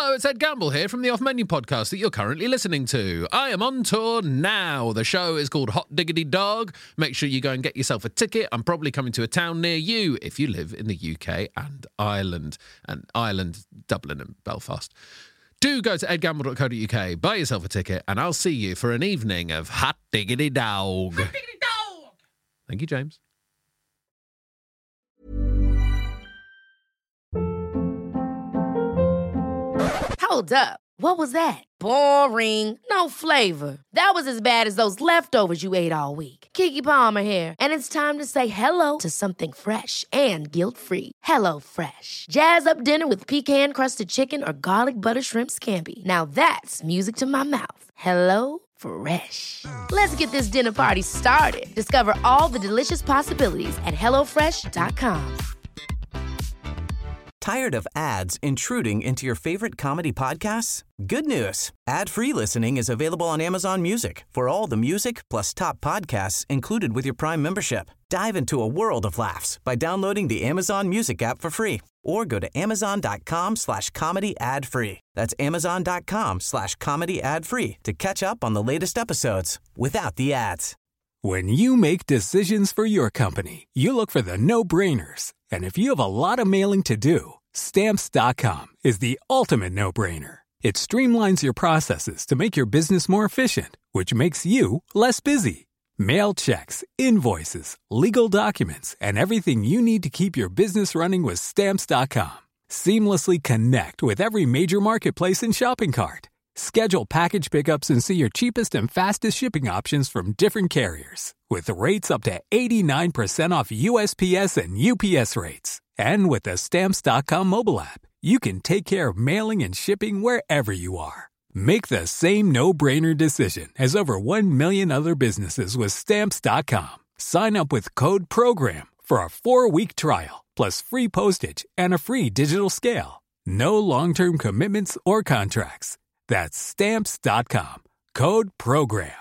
Hello, it's Ed Gamble here from the Off Menu podcast that you're currently listening to. I am on tour now. The show is called Hot Diggity Dog. Make sure you go and get yourself a ticket. I'm probably coming to a town near you if you live in the UK and Ireland, Dublin and Belfast. Do go to edgamble.co.uk, buy yourself a ticket, and I'll see you for an evening of Hot Diggity Dog. Hot Diggity Dog! Thank you, James. Hold up. What was that? Boring. No flavor. That was as bad as those leftovers you ate all week. Keke Palmer here, and it's time to say hello to something fresh and guilt-free. Hello Fresh. Jazz up dinner with pecan-crusted chicken or garlic butter shrimp scampi. Now that's music to my mouth. Hello Fresh. Let's get this dinner party started. Discover all the delicious possibilities at hellofresh.com. Tired of ads intruding into your favorite comedy podcasts? Good news. Ad-free listening is available on Amazon Music for all the music plus top podcasts included with your Prime membership. Dive into a world of laughs by downloading the Amazon Music app for free or go to amazon.com/comedy ad-free. That's amazon.com/comedy ad-free to catch up on the latest episodes without the ads. When you make decisions for your company, you look for the no-brainers. And if you have a lot of mailing to do, Stamps.com is the ultimate no-brainer. It streamlines your processes to make your business more efficient, which makes you less busy. Mail checks, invoices, legal documents, and everything you need to keep your business running with Stamps.com. Seamlessly connect with every major marketplace and shopping cart. Schedule package pickups and see your cheapest and fastest shipping options from different carriers. With rates up to 89% off USPS and UPS rates. And with the Stamps.com mobile app, you can take care of mailing and shipping wherever you are. Make the same no-brainer decision as over 1 million other businesses with Stamps.com. Sign up with code PROGRAM for a 4-week trial, plus free postage and a free digital scale. No long-term commitments or contracts. That's Stamps.com. Code PROGRAM.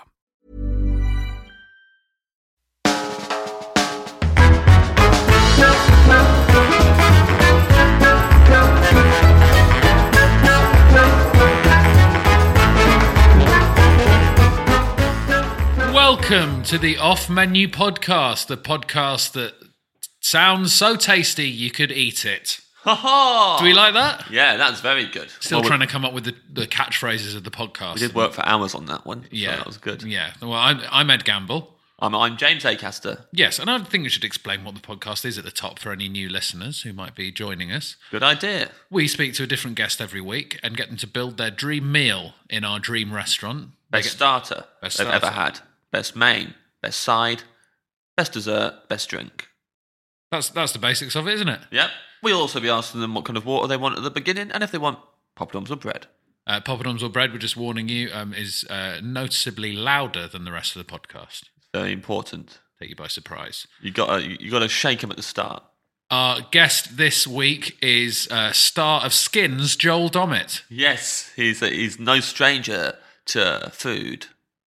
Welcome to the Off Menu podcast, the podcast that sounds so tasty you could eat it. Ha-ha! Do we like that? Yeah, that's very good. Still trying to come up with the catchphrases of the podcast. We did work for hours on that one. Yeah, so that was good. Yeah. Well, I'm Ed Gamble. I'm James Acaster. Yes, and I think we should explain what the podcast is at the top for any new listeners who might be joining us. Good idea. We speak to a different guest every week and get them to build their dream meal in our dream restaurant. Best starter they've ever had. Best main, best side, best dessert, best drink. That's the basics of it, isn't it? Yep. We'll also be asking them what kind of water they want at the beginning and if they want poppadoms or bread. Poppadoms or bread, we're just warning you, is noticeably louder than the rest of the podcast. Very important. Take you by surprise. You got to shake them at the start. Our guest this week is star of Skins, Joel Dommett. Yes, he's no stranger to food.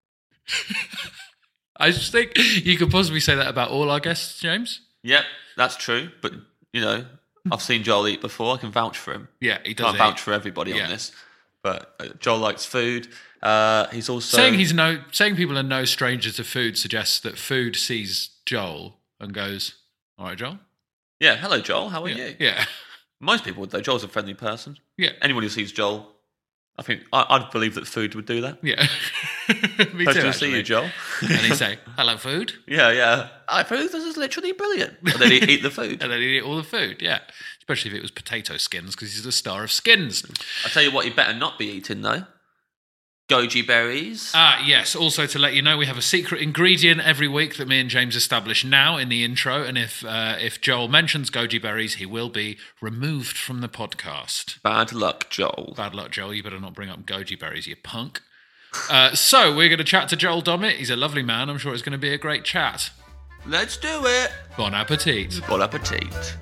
I just think you could possibly say that about all our guests, James. Yep, that's true. But, I've seen Joel eat before. I can vouch for him. Yeah, he does. Can't vouch for everybody on this. But Joel likes food. He's also... Saying people are no stranger to food suggests that food sees Joel and goes, all right, Joel? Yeah, hello, Joel. How are you? Yeah. Most people would, though. Joel's a friendly person. Yeah. Anyone who sees Joel... I think I'd believe that food would do that. Yeah. Me Pleasure too, to see you, Joel. And he'd say, hello, food. Yeah. Hi, food, this is literally brilliant. And then he'd eat the food. And then he'd eat all the food, yeah. Especially if it was potato skins, because he's the star of Skins. I tell you what, you better not be eating, though. Goji berries. Yes. Also, to let you know, we have a secret ingredient every week that me and James establish now in the intro. And if Joel mentions goji berries, he will be removed from the podcast. Bad luck, Joel. Bad luck, Joel. You better not bring up goji berries, you punk. So we're going to chat to Joel Dommett. He's a lovely man. I'm sure it's going to be a great chat. Let's do it. Bon appetit. Bon appetit.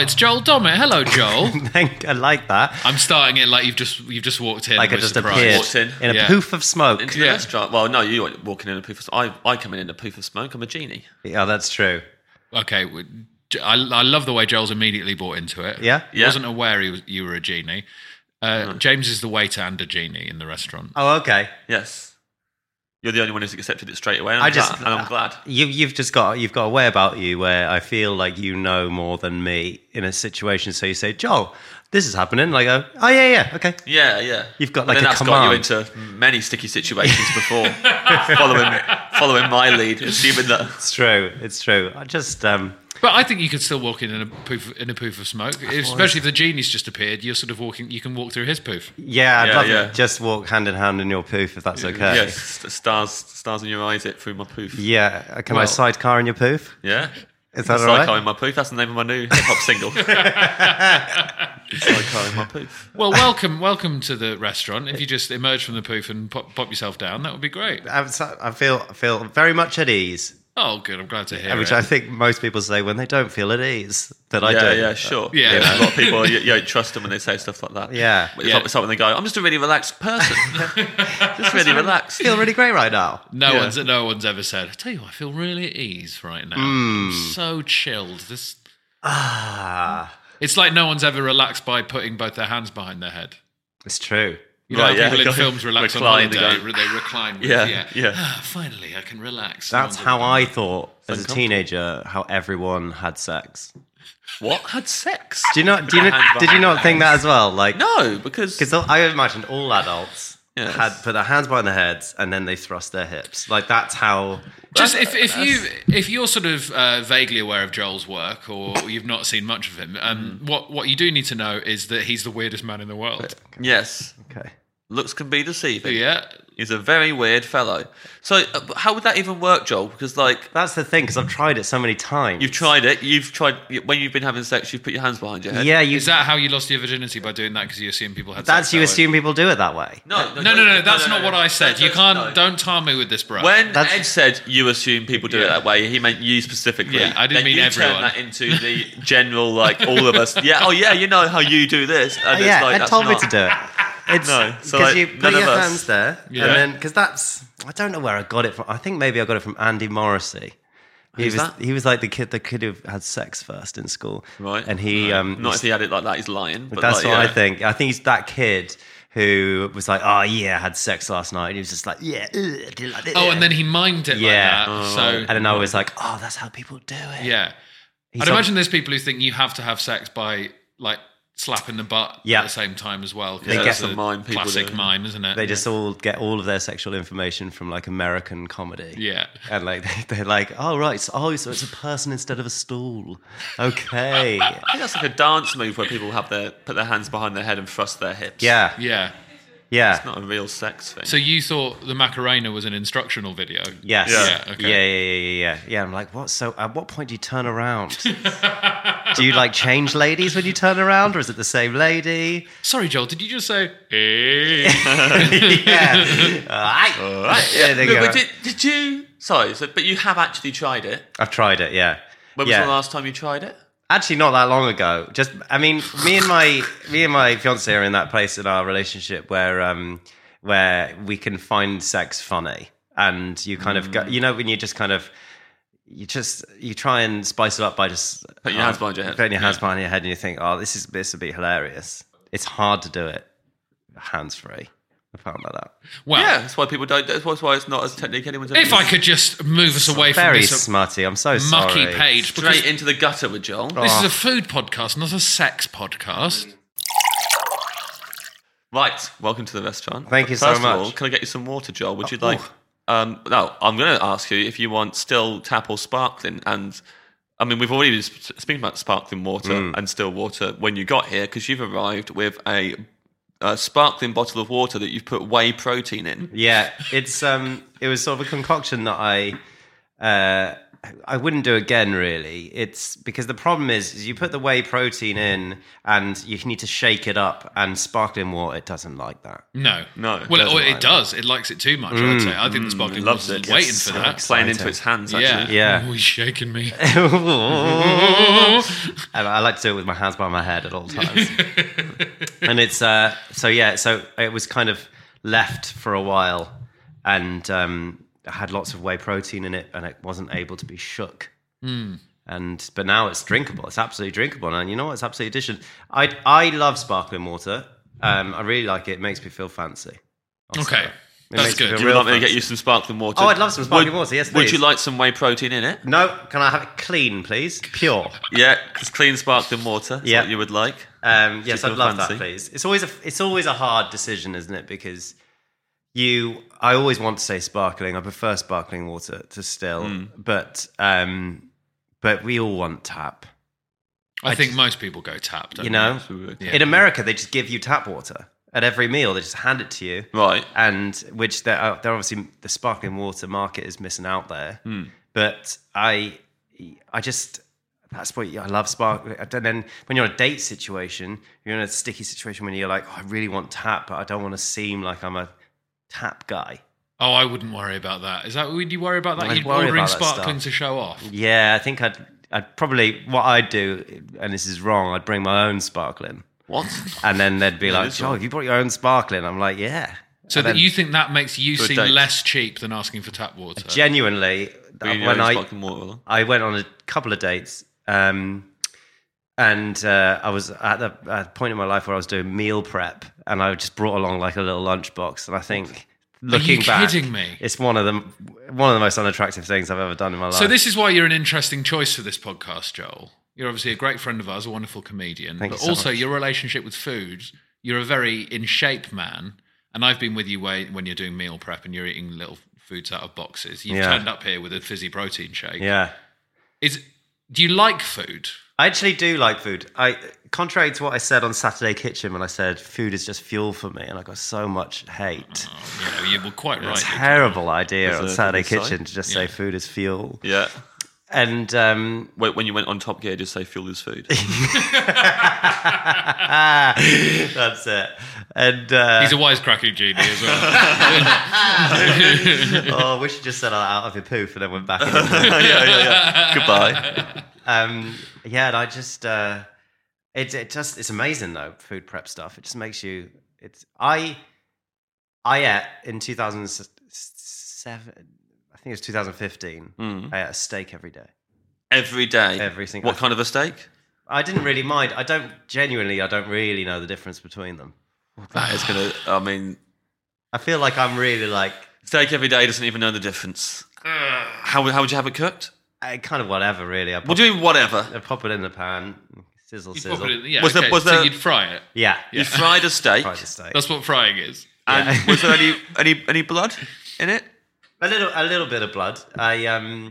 it's Joel Dommett. Hello, Joel. I like that. I'm starting it like you've just walked in. Like I just appeared Walked in. in a poof of smoke. Into the restaurant. Well, no, you weren't walking in a poof of smoke. I come in a poof of smoke. I'm a genie. Yeah, that's true. Okay, I love the way Joel's immediately bought into it. Yeah? Yeah. Wasn't aware you were a genie. James is the waiter and a genie in the restaurant. Oh, okay. Yes. You're the only one who's accepted it straight away. And I'm glad. You've got a way about you where I feel like you know more than me in a situation. So you say, Joel, this is happening. And I go, oh yeah, okay. Yeah. You've got But like then a that's command. got you into many sticky situations before, following my lead, assuming that. It's true. I just But I think you could still walk in a poof of smoke, especially if the genie's just appeared. You're sort of walking. You can walk through his poof. I'd love yeah. to just walk hand in hand in your poof if that's okay. Yes, the stars in your eyes, it through my poof. Yeah. Can I sidecar in your poof? Yeah. Is that all right? Sidecar in my poof. That's the name of my new hip hop single. Sidecar in my poof. Well, welcome to the restaurant. If you just emerge from the poof and pop yourself down, that would be great. I feel very much at ease. Oh, good. I'm glad to hear Which it. I think most people say when they don't feel at ease. That I do. Yeah, sure. Yeah. A lot of people, you don't trust them when they say stuff like that. Yeah. It's like when they go, I'm just a really relaxed person. Just really relaxed. I feel really great right now. No one's ever said, I tell you what, I feel really at ease right now. I'm so chilled. It's like no one's ever relaxed by putting both their hands behind their head. It's true. You know, Right, how people yeah. in films relax Recline, on holiday. They recline. Yeah. Finally, I can relax. That's how I thought as a uncomfortable. teenager how everyone had sex. What? Had sex? Did you not think that as well? Like No, because I imagined all adults Yes. had put their hands behind their heads and then they thrust their hips. Like that's how. Just if you're sort of vaguely aware of Joel's work or you've not seen much of him, what you do need to know is that he's the weirdest man in the world. yes, Okay. looks can be deceiving. Yeah. He's a very weird fellow. So how would that even work, Joel? Because That's the thing because I've tried it so many times. you've tried it. You've tried when you've been having sex. You've put your hands behind your head. Yeah, Is that how you lost your virginity, by doing that because you assume people had That's sex you that assume people do it that way. No, that's not what I said. You can't. Don't tar me with this, bro. When That's- Ed said you assume people do it that way, he meant you specifically. Yeah, I didn't then mean you everyone. Turn that into the general, like all of us. Yeah, you know how you do this. And it's like, Ed that's told me not- to do it. It's No, so, because like, you put none of your us. hands there, Yeah. and then because that's I don't know where I got it from. I think maybe I got it from Andy Morrissey. Who's that? He was like the kid who had sex first in school, Right. And he Not if he had it like that, he's lying. But that's like, what yeah. I think. I think he's that kid who was like, oh yeah, I had sex last night. And he was just like, yeah, I did like this. Oh, and then he mimed it Yeah. like that. So and then I was like, oh, that's how people do it. yeah, I'd told- imagine there's people who think you have to have sex by like slapping the butt Yeah. at the same time as well. 'cause Yeah, that's that's a mime people classic do. mime, isn't it? They just all get all of their sexual information from like American comedy. Yeah. And like they're like, oh right, so it's a person instead of a stool. Okay. I think that's like a dance move where people put their hands behind their head and thrust their hips. Yeah. Yeah. Yeah. It's not a real sex thing. So you thought the Macarena was an instructional video? Yes. Yeah, okay. Yeah. I'm like, what? So at what point do you turn around? Do you like change ladies when you turn around, or is it the same lady? Sorry, Joel, did you just say, hey? Yeah. All right. Yeah, there you But go. did you? Sorry, but you have actually tried it. I've tried it. Yeah. When was yeah. the last time you tried it? Actually, not that long ago. Just, I mean, me and my fiance are in that place in our relationship where we can find sex funny, and you kind of go, you know, when you just kind of, you try and spice it up by just Putting your hands behind your head. putting your hands behind your head, and you think, oh, this would be hilarious. It's hard to do it hands free. I found that out. Well, Yeah, that's why people don't. That's why it's not as technique anyone's ever if I used. could just move us away from Very this smutty. I'm so mucky sorry. page, because Straight into the gutter with Joel. this is a food podcast, not a sex podcast. Right, welcome to the restaurant. Thank you so First much. of all, can I get you some water, Joel? Would you like? No, I'm going to ask you if you want still, tap, or sparkling. And I mean, we've already been speaking about sparkling water and still water when you got here because you've arrived with a sparkling bottle of water that you've put whey protein in. Yeah, it was sort of a concoction that I I wouldn't do again, really. It's because the problem is you put the whey protein in and you need to shake it up, and sparkling water, it doesn't like that. No. No. Well, it does. It likes it too much, I'd say. I think the sparkling loves water's it. waiting It's for that. Playing into its hands, actually. Yeah. Oh, he's shaking me. I like to do it with my hands by my head at all times. And it's so it was kind of left for a while, and had lots of whey protein in it, and it wasn't able to be shook. But now it's drinkable. It's absolutely drinkable, and you know what? It's absolutely delicious. I love sparkling water. I really like it. It makes me feel fancy. Okay, that's good. Do you like me to get you some sparkling water? Oh, I'd love some sparkling water. Yes, please. Would you like some whey protein in it? No, can I have it clean, please? Pure. Yeah, because clean sparkling water is what you would like. Yes, feel I'd love fancy. that, please. It's always a hard decision, isn't it? Because I always want to say sparkling. I prefer sparkling water to still, but we all want tap. I think most people go tap, don't You know, Yeah. in America they just give you tap water at every meal. They just hand it to you, Right. and which they're obviously the sparkling water market is missing out there. But I just. That's what I love sparkling. And then when you're in a date situation, you're in a sticky situation when you're like, oh, I really want tap, but I don't want to seem like I'm a tap guy. Oh, I wouldn't worry about that. Is that? Would you worry about that? I'd You'd worry ordering about that sparkling stuff. to show off. Yeah, I think I'd probably, what I'd do, and this is wrong, I'd bring my own sparkling. What? And then they'd be like, is Joe, wrong. have you brought your own sparkling? I'm like, yeah. So And that then you think that makes you For a seem date. less cheap than asking for tap water? genuinely, Bringing when your own I sparkling water. I went on a couple of dates, and I was at a point in my life where I was doing meal prep, and I just brought along like a little lunchbox, and I think looking back, kidding me? it's one of the most unattractive things I've ever done in my life. So this is why you're an interesting choice for this podcast, Joel. You're obviously a great friend of ours, a wonderful comedian, Thank but you so also much. your relationship with food. You're a very in shape man, and I've been with you when you're doing meal prep and you're eating little foods out of boxes. You've Yeah. turned up here with a fizzy protein shake. Yeah. Do you like food? I actually do like food. Contrary to what I said on Saturday Kitchen when I said food is just fuel for me, and I got so much hate. You were quite right. It's a terrible idea on Is it Saturday a good sign? Kitchen to just say food is fuel. Yeah. And Wait, when you went on Top Gear, just say fuel is food. that's it. And He's a wisecracking genie as well. oh, we should just said out of your poof and then went back in. yeah. Goodbye. Yeah, and I just it's amazing though, food prep stuff. It just makes you. I ate in 2007. I think it was 2015. I ate a steak every day. Every day. Every single. What kind of a steak? I didn't really mind. I don't really know the difference between them. That is gonna. I mean, I feel like I'm really like steak every day doesn't even know the difference. How would you have it cooked? kind of whatever really. What do you mean, whatever? I pop it in the pan, sizzle, You'd sizzle. pop it in- yeah, Was there- okay, was so there- you'd fry it. Yeah, You fried a steak, fried the steak. That's what frying is. and was there any blood in it? A little bit of blood. I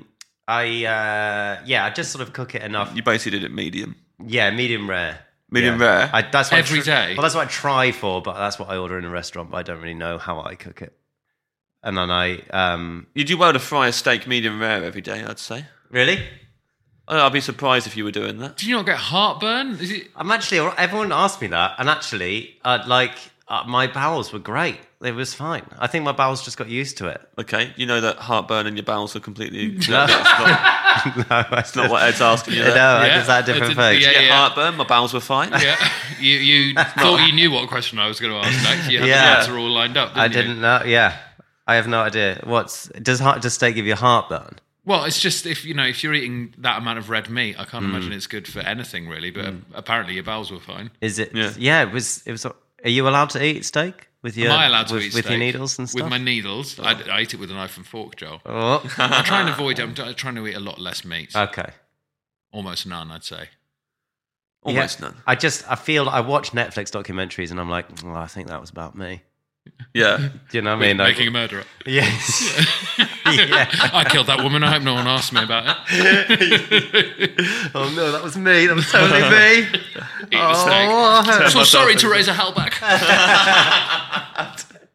just sort of cook it enough. You basically did it medium. Yeah, medium rare. Medium Yeah. rare? That's what Every day? Well, that's what I try for, but that's what I order in a restaurant. But I don't really know how I cook it. And then You do well to fry a steak medium rare every day, I'd say. really. I'd be surprised if you were doing that. Do you not get heartburn? Is it? I'm actually. Everyone asked me that, and actually, my bowels were great. It was fine. I think my bowels just got used to it. Okay, you know that heartburn and your bowels are completely. No. It's not what Ed's asking you. No, There. is that a different thing? Yeah, Get yeah. heartburn. My bowels were fine. Yeah, you thought you knew what question I was going to ask next. You had Yeah. the answer all lined up. I Didn't you? didn't know. Yeah, I have no idea. Does steak give you heartburn? Well, it's just if you're eating that amount of red meat, I can't imagine it's good for anything really. But apparently your bowels were fine. Is it? Yeah. Yeah. It was. Are you allowed to eat steak with your? Am I allowed to with, eat with steak? your needles and stuff? With my needles, I eat it with a knife and fork, Joel. Oh. I try and avoid it. I'm trying to eat a lot less meat. Okay. Almost none, I'd say. Almost Yeah. none. I feel I watch Netflix documentaries and I'm like, oh, I think that was about me. Yeah. Do you know what I mean? Making a murderer. Yes. yeah. I killed that woman. I hope no one asked me about it. Oh no, that was me. That was totally me. Eat the steak. Oh, So sorry, Teresa Hellback.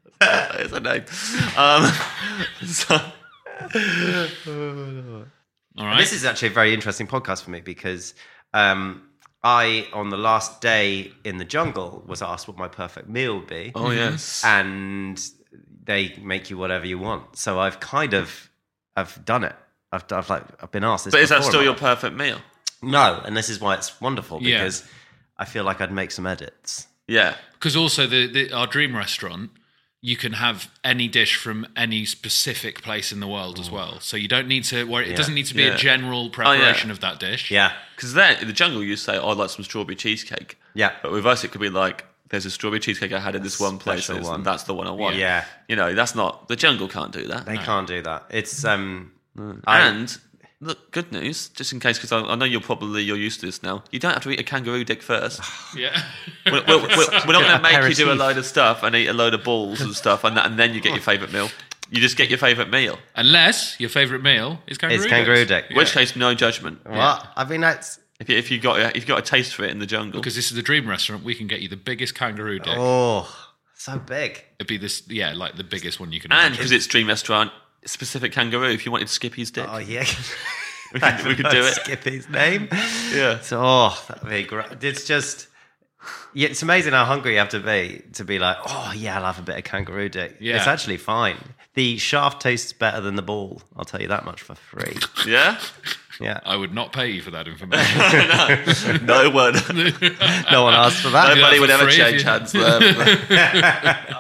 That is a name. So, All And right. this is actually a very interesting podcast for me because I, on the last day in the jungle, was asked what my perfect meal would be. Oh, yes. And they make you whatever you want. So I've done it. I've been asked this. But is that before still in your my life. perfect meal? No, and this is why it's wonderful Yeah. because I feel like I'd make some edits. Yeah. Because also our dream restaurant, you can have any dish from any specific place in the world as well. So you don't need to worry. It doesn't need to be Yeah. a general preparation of that dish. Yeah, Because there, in the jungle, you say, I'd like some strawberry cheesecake. yeah. But with us, it could be like, there's a strawberry cheesecake I had in this one place, special one. and that's the one I want. Yeah. You know, that's not, the jungle can't do that. They can't do that. It's And, look, good news, just in case, because I know you're used to this now, you don't have to eat a kangaroo dick first. Yeah. We're not going to make you do a aperitif. load of stuff and eat a load of balls and stuff, and then you get your favourite meal. You just get your favourite meal. Unless your favourite meal is kangaroo It's kangaroo dicks. dick. In which case, no judgment. What? I mean, that's If you got a taste for it in the jungle. Because this is the dream restaurant, we can get you the biggest kangaroo dick. so big. It'd be this, like the biggest one you can And imagine. because it's Dream Restaurant, specific kangaroo, if you wanted Skippy's dick. Oh yeah, we could do it. Skippy's name. Yeah. So that'd be great. It's just. Yeah, it's amazing how hungry you have to be like, oh yeah, I'll have a bit of kangaroo dick. Yeah. It's actually fine. The shaft tastes better than the ball. I'll tell you that much for free. Yeah? Yeah. I would not pay you for that information. No one. No one asked for that. Nobody for would ever free if change you- hands there.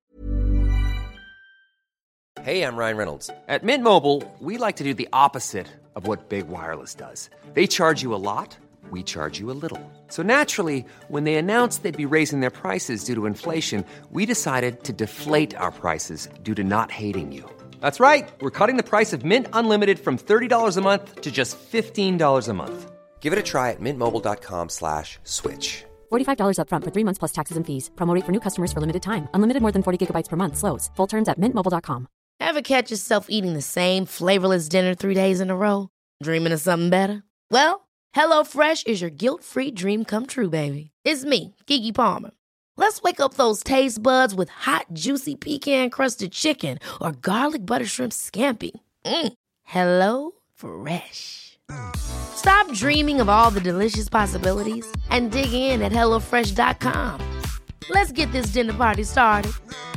Hey, I'm Ryan Reynolds. At Mint Mobile, we like to do the opposite of what Big Wireless does. They charge you a lot, we charge you a little. So naturally, when they announced they'd be raising their prices due to inflation, we decided to deflate our prices due to not hating you. That's right. We're cutting the price of Mint Unlimited from $30 a month to just $15 a month. Give it a try at mintmobile.com/switch. $45 up front for 3 months plus taxes and fees. Promo rate for new customers for limited time. Unlimited more than 40 gigabytes per month. Slows full terms at mintmobile.com. Ever catch yourself eating the same flavorless dinner 3 days in a row? Dreaming of something better? Well, HelloFresh is your guilt-free dream come true, baby. It's me, Keke Palmer. Let's wake up those taste buds with hot, juicy pecan-crusted chicken or garlic butter shrimp scampi. Hello Fresh. Stop dreaming of all the delicious possibilities and dig in at HelloFresh.com. Let's get this dinner party started.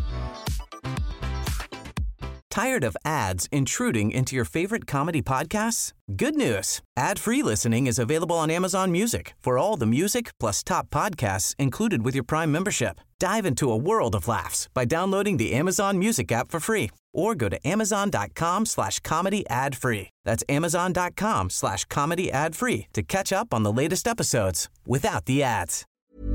Tired of ads intruding into your favorite comedy podcasts? Good news. Ad-free listening is available on Amazon Music for all the music plus top podcasts included with your Prime membership. Dive into a world of laughs by downloading the Amazon Music app for free or go to amazon.com/comedy ad-free. That's amazon.com/comedy ad-free to catch up on the latest episodes without the ads.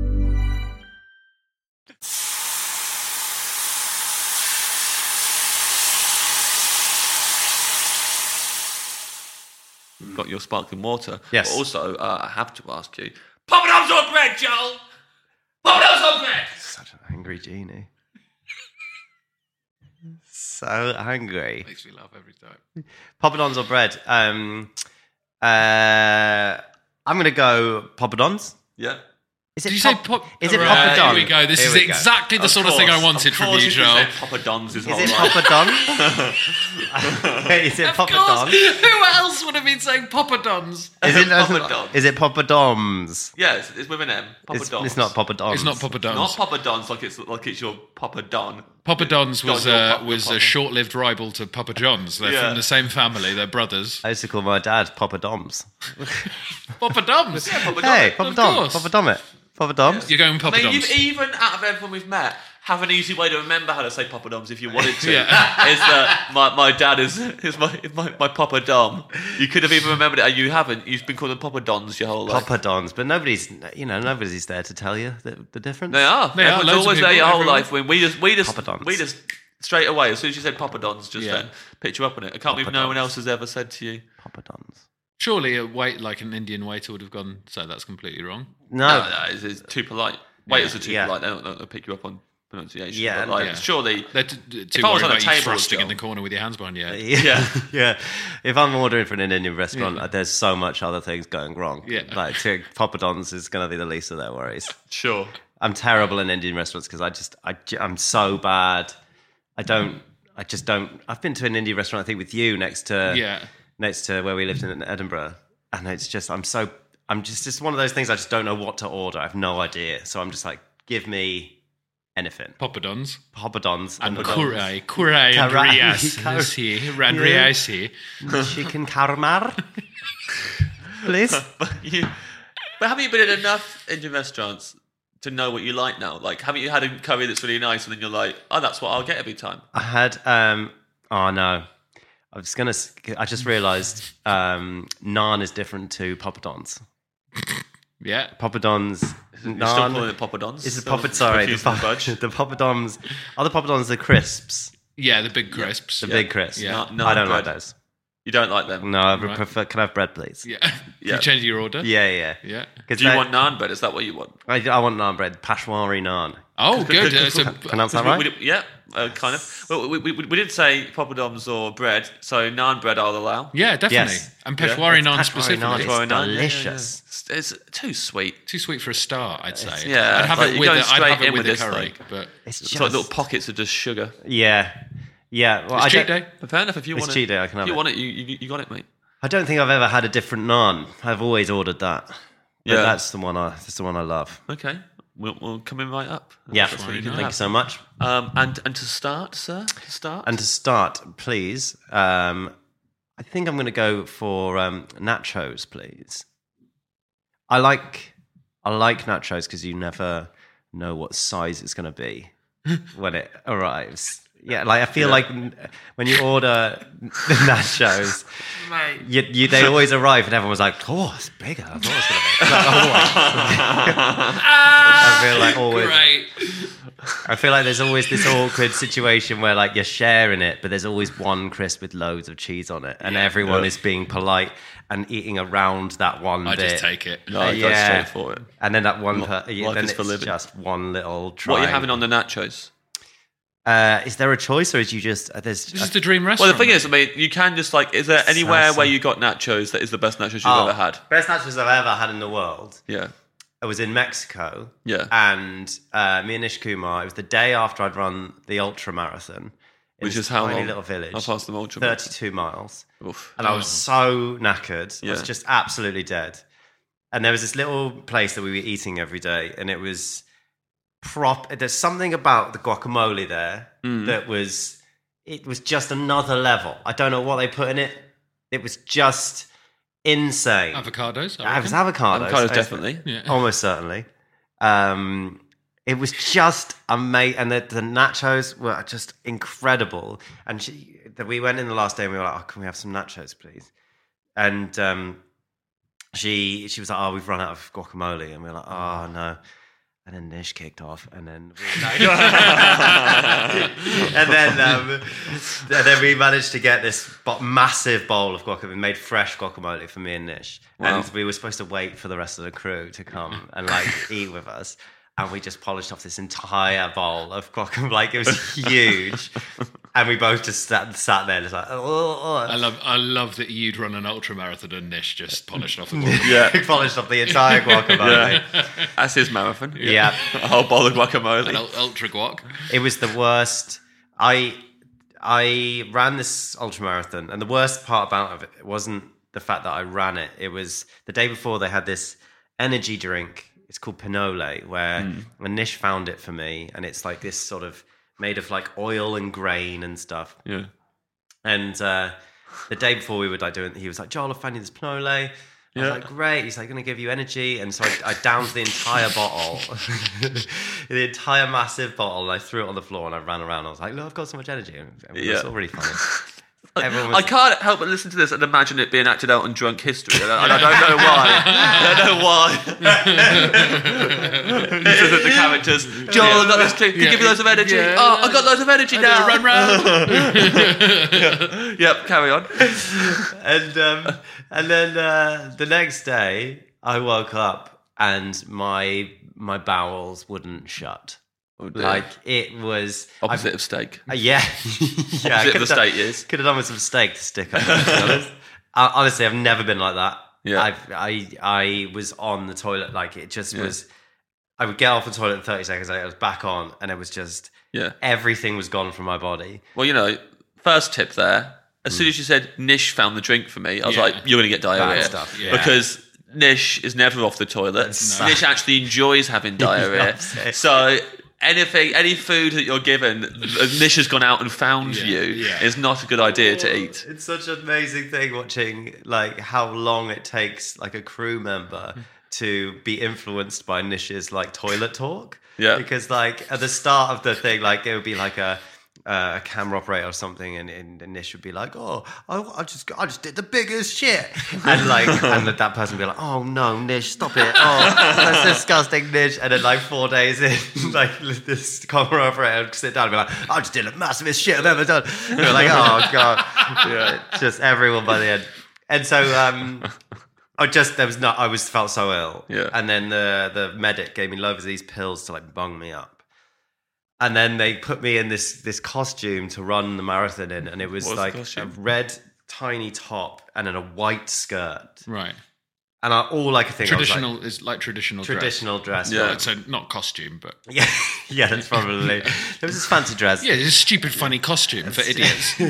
Got your sparkling water. Yes. But also, I have to ask you, poppadoms on bread, Joel! Poppadoms on bread! Such an angry genie. So hungry. Makes me laugh every time. Poppadons or bread? I'm going to go poppadons. Yeah. Is it Did you say pop- pop? Is it Right, poppadon? Here we go. This Here is we go. exactly the sort of thing I wanted from you, Joel. Poppadons his Is whole it life. poppadon? Is it Of course. poppadon? Who else would have been saying poppadons? Poppadon. Is it poppadoms? Yes, it's with an M. Poppadons. It's not poppadons. It's not poppadons. Not poppadons like it's your poppadon. Poppadons was Don't was your a short-lived rival to Papa John's. They're Yeah. from the same family. They're brothers. I used to call my dad poppadoms. Poppadoms. Hey, Of poppadom. course. Poppadom it. Poppadoms. You're going I mean, poppadoms. you've even, out of everyone we've met, have an easy way to remember how to say poppadoms if you wanted to. Yeah. Is that my dad is my poppadom. You could have even remembered it, and you haven't. You've been calling them poppadons your whole life. Poppadons, but nobody's there to tell you the difference. They are. They are. Everyone's Loads of always there people, your whole everyone. life. When we just Poppadons. straight away, as soon as you said poppadons, just Yeah. then picked you up on it. I can't believe no one else has ever said to you. Poppadons. Surely a wait like an Indian waiter would have gone. So that's completely wrong. No. No, it's too polite. Waiters are too Yeah. polite. They'll pick you up on pronunciation. Yeah, but like, yeah. surely. They're too If I was worried on a about you table, thrusting in Joel. the corner with your hands behind your head. Yeah, yeah. If I'm ordering for an Indian restaurant, there's so much other things going wrong. Yeah. Like poppadons is going to be the least of their worries. Sure. I'm terrible in Indian restaurants because I'm so bad. I just don't. I've been to an Indian restaurant, I think, with you next to Yeah. next to where we lived in Edinburgh, and it's just it's one of those things I just don't know what to order. I have no idea, so I'm just like, give me anything. Poppadoms. And Curai Andreasi. Chicken calamari. Please. But haven't you been in enough Indian restaurants to know what you like now? Like, haven't you had a curry that's really nice and then you're like, oh, that's what I'll get every time? I had, oh no. I just realised naan is different to poppadoms. Yeah. Poppadoms. You're still calling it poppadoms? It's a sorry. The poppadoms. Are the poppadoms the crisps? Yeah, the big crisps. The big crisps. Yeah. I don't like those. You don't like them? No, I prefer. Can I have bread, please? Yeah. You change your order? Yeah. Do you want naan bread? Is that what you want? I want naan bread. Peshwari naan. Oh, good. Pronounce that right? Kind of. Well, we did say poppadoms or bread, so naan bread I'll allow. Yeah, definitely. Yes. And Peshwari naan specifically. Peshwari naan is delicious. Yeah. It's too sweet. Too sweet for a start, I'd say. Yeah, I'd have it with the curry. Like, but it's like little pockets of just sugar. Yeah. Well, it's cheat day. But fair enough. If you want it, cheat day. I can have if you it. want it, you got it, mate. I don't think I've ever had a different naan. I've always ordered that. But Yeah, that's the one I love. Okay, we'll come in right up. Yeah, That's what you can thank you have. so much. And to start, sir, And to start, please, I think I'm going to go for nachos, please. I like nachos because you never know what size it's going to be when it arrives. Yeah, like I feel like when you order nachos, they always arrive and everyone's like, "Oh, it's bigger." I thought it was going to be. I feel like always. Great. I feel like there's always this awkward situation where like you're sharing it, but there's always one crisp with loads of cheese on it, and everyone is being polite and eating around that one bit. I just take it. No, I go straight for it. And then that one, Life then is it's for living. just one little triangle. What are you having on the nachos? Is there a choice, or is you just there's? This is the dream Well, restaurant. the thing is, I mean, you can just like, is there anywhere Salsa. where you got nachos that is the best nachos you've ever had? Best nachos I've ever had in the world. Yeah. I was in Mexico. Yeah. And me and Nish Kumar, it was the day after I'd run the ultra marathon. Which is how tiny long? little village. How fast the ultra? 32 miles. Oof. And I was so knackered. I was Yeah. just absolutely dead. And there was this little place that we were eating every day, and it was there's something about the guacamole there that was just another level. I don't know what they put in it. It was just insane. Avocados. It was avocados. Avocados, definitely. Yeah. Almost certainly. It was just amazing. And the nachos were just incredible. And we went in the last day and we were like, oh, can we have some nachos, please? And she was like, oh, we've run out of guacamole. And we were like, oh, no. And then Nish kicked off, and then and then we managed to get this massive bowl of guacamole, made fresh guacamole for me and Nish. Wow. And we were supposed to wait for the rest of the crew to come and like eat with us. And we just polished off this entire bowl of guacamole. Like, it was huge. And we both just sat there just like, oh. I love that you'd run an ultra marathon and Nish just polished off the ball. Yeah. We polished off the entire guacamole. That's his marathon. Yeah. A whole bowl of guacamole. An ultra guac. It was the worst. I ran this ultra marathon, and the worst part about it wasn't the fact that I ran it. It was the day before they had this energy drink. It's called Pinole, where Nish found it for me, and it's like this sort of made of like oil and grain and stuff. Yeah. And the day before we were like doing, he was like, "Joel, I found you this Pinole." I was like, "Great." He's like, "Going to give you energy," and so I downed the entire bottle, the entire massive bottle, and I threw it on the floor, and I ran around. I was like, "Look, I've got so much energy," and it was all really funny. I can't help but listen to this and imagine it being acted out on drunk history. And I don't know why. I don't know why. The characters, Joel, I got this drink to give you loads of energy. Yeah. Oh, I got loads of energy now. Run round. Yep, carry on. And then the next day, I woke up and my bowels wouldn't shut. Like, it was Opposite of steak. Yeah. Opposite of the steak is. Could have done with some steak to stick up, to be honest. Honestly, I've never been like that. Yeah. I was on the toilet, like, it just was. I would get off the toilet 30 seconds later, I was back on, and it was just everything was gone from my body. Well, first tip there, as soon as you said Nish found the drink for me, I was like, you're going to get diarrhea. stuff, yeah. Because Nish is never off the toilet. Nish actually enjoys having diarrhea. So any food that you're given, Nish has gone out and found for you, is not a good idea to eat. It's such an amazing thing watching like how long it takes like a crew member to be influenced by Nish's like toilet talk. Yeah. Because like at the start of the thing, like it would be like a camera operator or something, and Nish would be like, "Oh, I just did the biggest shit," and that person would be like, "Oh no, Nish, stop it! Oh, that's disgusting, Nish." And then like 4 days in, like this camera operator would sit down and be like, "I just did the massivest shit I've ever done." And you're like, "Oh god," just everyone by the end. And so I felt so ill, and then the medic gave me loads of these pills to like bung me up. And then they put me in this costume to run the marathon in, and it was like a red tiny top and then a white skirt. Right. And all I could think traditional of was is like traditional dress. Yeah. So not costume, but yeah, that's probably. It was this fancy dress. Yeah, it's a stupid, funny costume for idiots.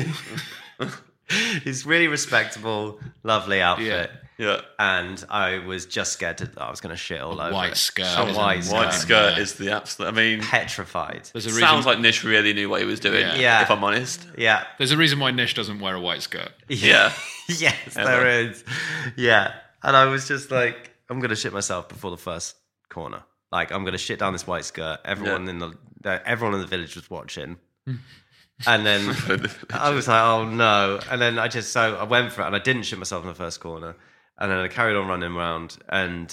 It's really respectable, lovely outfit. Yeah. And I was just scared that I was going to shit all over white it. skirt. A white skirt is the absolute. I mean, petrified. There's a reason. Sounds like Nish really knew what he was doing. Yeah. If I'm honest. Yeah. There's a reason why Nish doesn't wear a white skirt. Yeah. Yes, there is. Yeah. And I was just like, I'm going to shit myself before the first corner. Like, I'm going to shit down this white skirt. Everyone in the village was watching. And then I was like, oh no. And then I went for it, and I didn't shit myself in the first corner. And then I carried on running around, and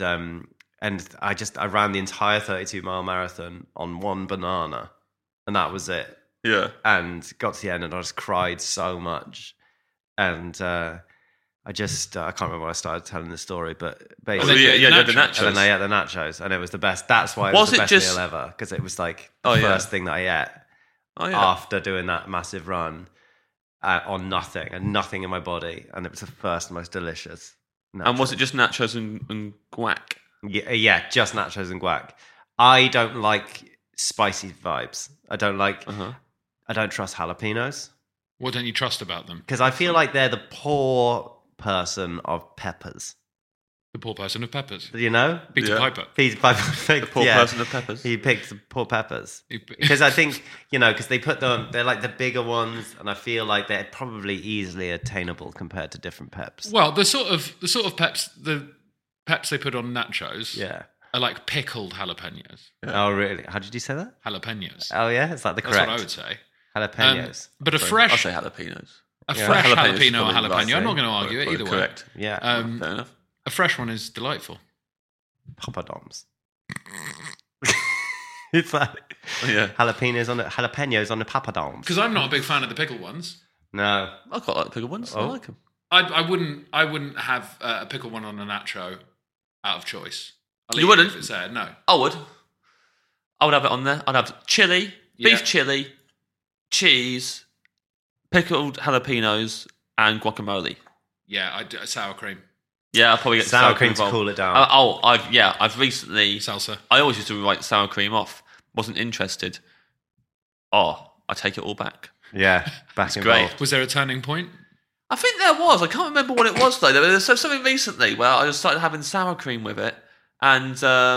I ran the entire 32-mile marathon on one banana, and that was it. Yeah. And got to the end, and I just cried so much. And I can't remember when I started telling the story, but basically, the nachos. And then I ate the nachos, and it was the best. That's why it was the best meal ever, because it was like the first thing that I ate after doing that massive run on nothing and nothing in my body, and it was the first most delicious. Nachos. And was it just nachos and guac? Yeah, just nachos and guac. I don't like spicy vibes. I don't trust jalapenos. What don't you trust about them? Because I feel like they're the poor person of peppers. The poor person of peppers. You know? Peter Piper. Peter Piper. The poor person of peppers. He picked the poor peppers. Because I think, because they put them, they're like the bigger ones, and I feel like they're probably easily attainable compared to different peps. Well, the sort of peps, the peps they put on nachos are like pickled jalapenos. Yeah. Oh, really? How did you say that? Jalapenos. Oh, yeah? It's like the correct. That's what I would say. Jalapenos. But a fresh... I'll say jalapenos. A fresh jalapeno or jalapeno. I'm not going to argue it either way. Correct. Yeah. Fair enough. A fresh one is delightful. Poppadoms. It's like jalapenos on the poppadoms. Because I'm not a big fan of the pickled ones. No, I quite like the pickled ones. I like them. I wouldn't have a pickled one on a nacho out of choice. You wouldn't? If it's there. No, I would have it on there. I'd have chili, beef chili, cheese, pickled jalapenos, and guacamole. Yeah, sour cream. Yeah, I'll probably get sour cream to cool it down. I've recently salsa. I always used to write sour cream off. Wasn't interested. I take it all back. Yeah, back involved. Great. Was there a turning point? I think there was. I can't remember what it was though. There was something recently where I just started having sour cream with it, and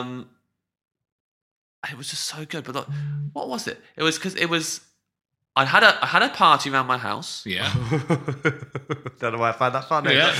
it was just so good. But like, what was it? It was because it was. I had a party around my house. Yeah. Don't know why I find that funny. Yeah.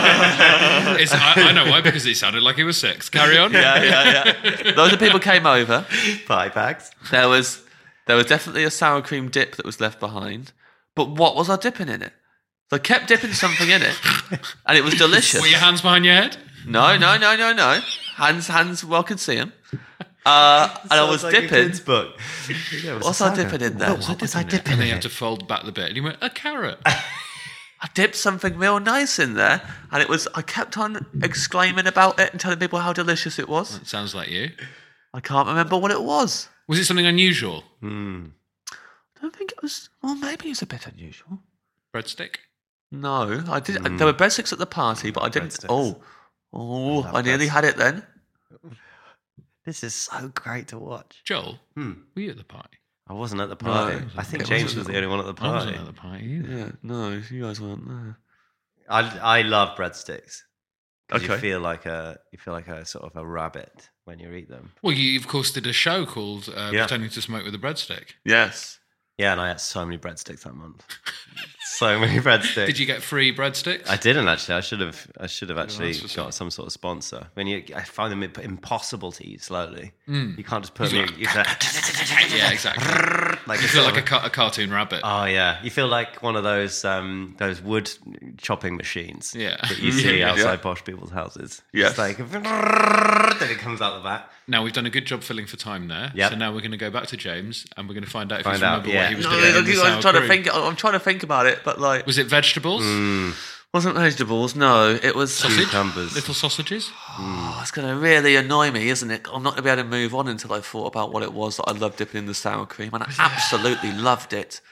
I know why, because it sounded like he was 6. Carry on. Yeah. Loads of people came over. Party packs. There was definitely a sour cream dip that was left behind. But what was I dipping in it? So I kept dipping something in it, and it was delicious. Were your hands behind your head? No. Hands. Well, I could see them. And I was dipping. A kid's book. What was I dipping in there? What was I dipping in? And then you have to fold back the bit, and you went, a carrot. I dipped something real nice in there, and I kept on exclaiming about it and telling people how delicious it was. That sounds like you. I can't remember what it was. Was it something unusual? I don't think it was. Well, maybe it's a bit unusual. Breadstick? No, I did. There were breadsticks at the party, but I didn't. I nearly had it then. This is so great to watch. Joel, were you at the party? I wasn't at the party. No. I think James was the only one at the I wasn't party. at the party either. Yeah, no, you guys weren't there. I love breadsticks. 'Cause Okay. you feel like a sort of a rabbit when you eat them. Well, you of course did a show called Yeah. Pretending to Smoke with a Breadstick. Yes. Yeah, and I ate so many breadsticks that month. So many breadsticks. Did you get free breadsticks? I didn't actually. I should have actually that's what's got up. some sort of sponsor. I find them impossible to eat slowly. Mm. You can't just put me. Yeah, exactly. Like You feel like a cartoon rabbit. Oh yeah, you feel like one of those wood chopping machines. Yeah. that you see Yeah. outside posh people's houses. Yes. It's like then it comes out the back. Now we've done a good job filling for time there. Yep. So now we're going to go back to James and we're going to find out if Find he's out, remembered yeah. what he was No, doing. in the sour I'm trying to cream. think. I'm trying to think about it, but like, Was it vegetables? wasn't vegetables. No, it was Sausage? Cucumbers. Little sausages? Oh, it's going to really annoy me, isn't it? I'm not going to be able to move on until I thought about what it was that I loved dipping in the sour cream, and I absolutely loved it.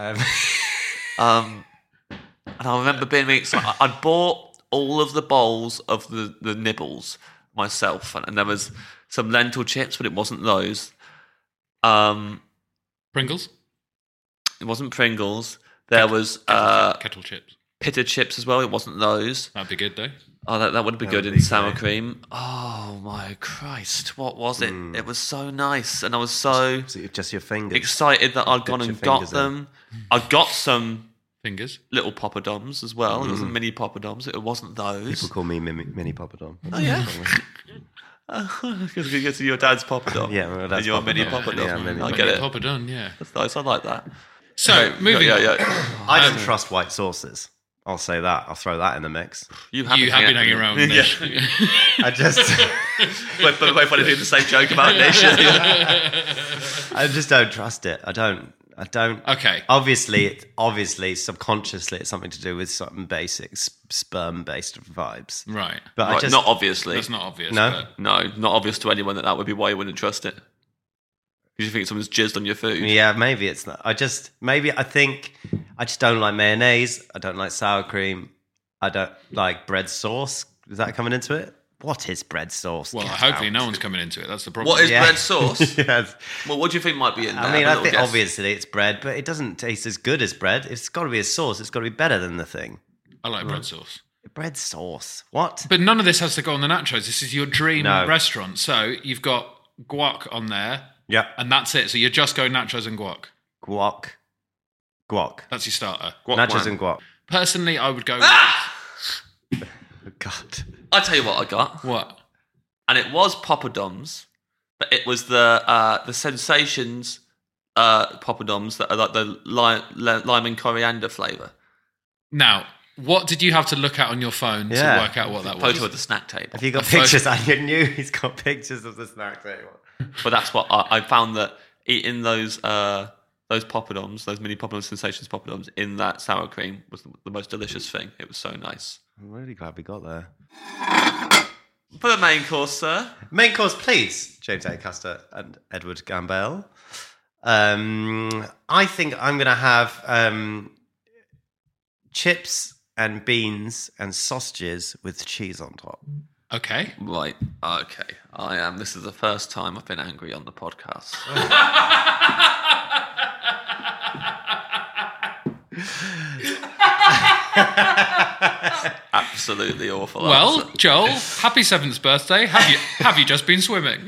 And I remember being really excited. I bought all of the bowls of the nibbles myself, and there was some lentil chips, but it wasn't those. Pringles? It wasn't Pringles. There was Kettle chips. pitted chips as well. It wasn't those. That'd be good though. Oh, that would be good would in be sour great. cream. Oh my Christ, what was it? It was so nice, and I was so So just your fingers. excited that I'd gone Get and your got fingers in. them. I got some Fingers. little poppadoms as well. It was mini poppadoms. It wasn't those. People call me mini poppadom. Oh yeah. Because you get to your dad's poppadom. Yeah, my dad's and your mini poppadom. poppadom. Yeah, mini I get it. Papa done, yeah. That's nice. I like that. So, moving on. Yeah. I don't trust white sauces. I'll say that. I'll throw that in the mix. You have You have been hanging around with Nish. I just, But both want to do the same joke about Nish. I just don't trust it. I don't. Okay. Obviously, subconsciously, it's something to do with some basic sperm-based vibes. Right. But I Right, just not obviously. That's not obvious. No? But No, not obvious to anyone that would be why you wouldn't trust it. Because you think someone's jizzed on your food. Yeah, maybe it's not. I think I just don't like mayonnaise. I don't like sour cream. I don't like bread sauce. Is that coming into it? What is bread sauce? well, Get hopefully out. no one's coming into it. That's the problem. What is Yeah. bread sauce? Yes. Well, what do you think might be in there? I mean, Have a I little think guess. obviously it's bread, but it doesn't taste as good as bread. It's got to be a sauce. It's got to be better than the thing. I like bread sauce. Bread sauce. What? But none of this has to go on the nachos. This is your dream No. restaurant. So you've got guac on there, Yeah. and that's it. So you're just going nachos and guac. Guac. That's your starter. Guac Nachos wine. and guac. Personally, I would go Oh, God. I'll tell you what I got. what? And it was poppadoms, but it was the Sensations poppadoms that are like the lime and coriander flavour. Now, what did you have to look at on your phone Yeah. to work out what that was? Photo of the snack table. Have you got A photo- pictures? I knew he's got pictures of the snack table. But that's what I found, that eating those poppadoms, those mini poppadom Sensations poppadoms in that sour cream was the most delicious thing. It was so nice. I'm really glad we got there. For the main course, sir. Main course, please. James Acaster and Edward Gambale. I think I'm going to have chips and beans and sausages with cheese on top. Okay. Right. Okay. I am. This is the first time I've been angry on the podcast. Absolutely awful. Well, answer. Joel, happy 7th birthday. Have you just been swimming?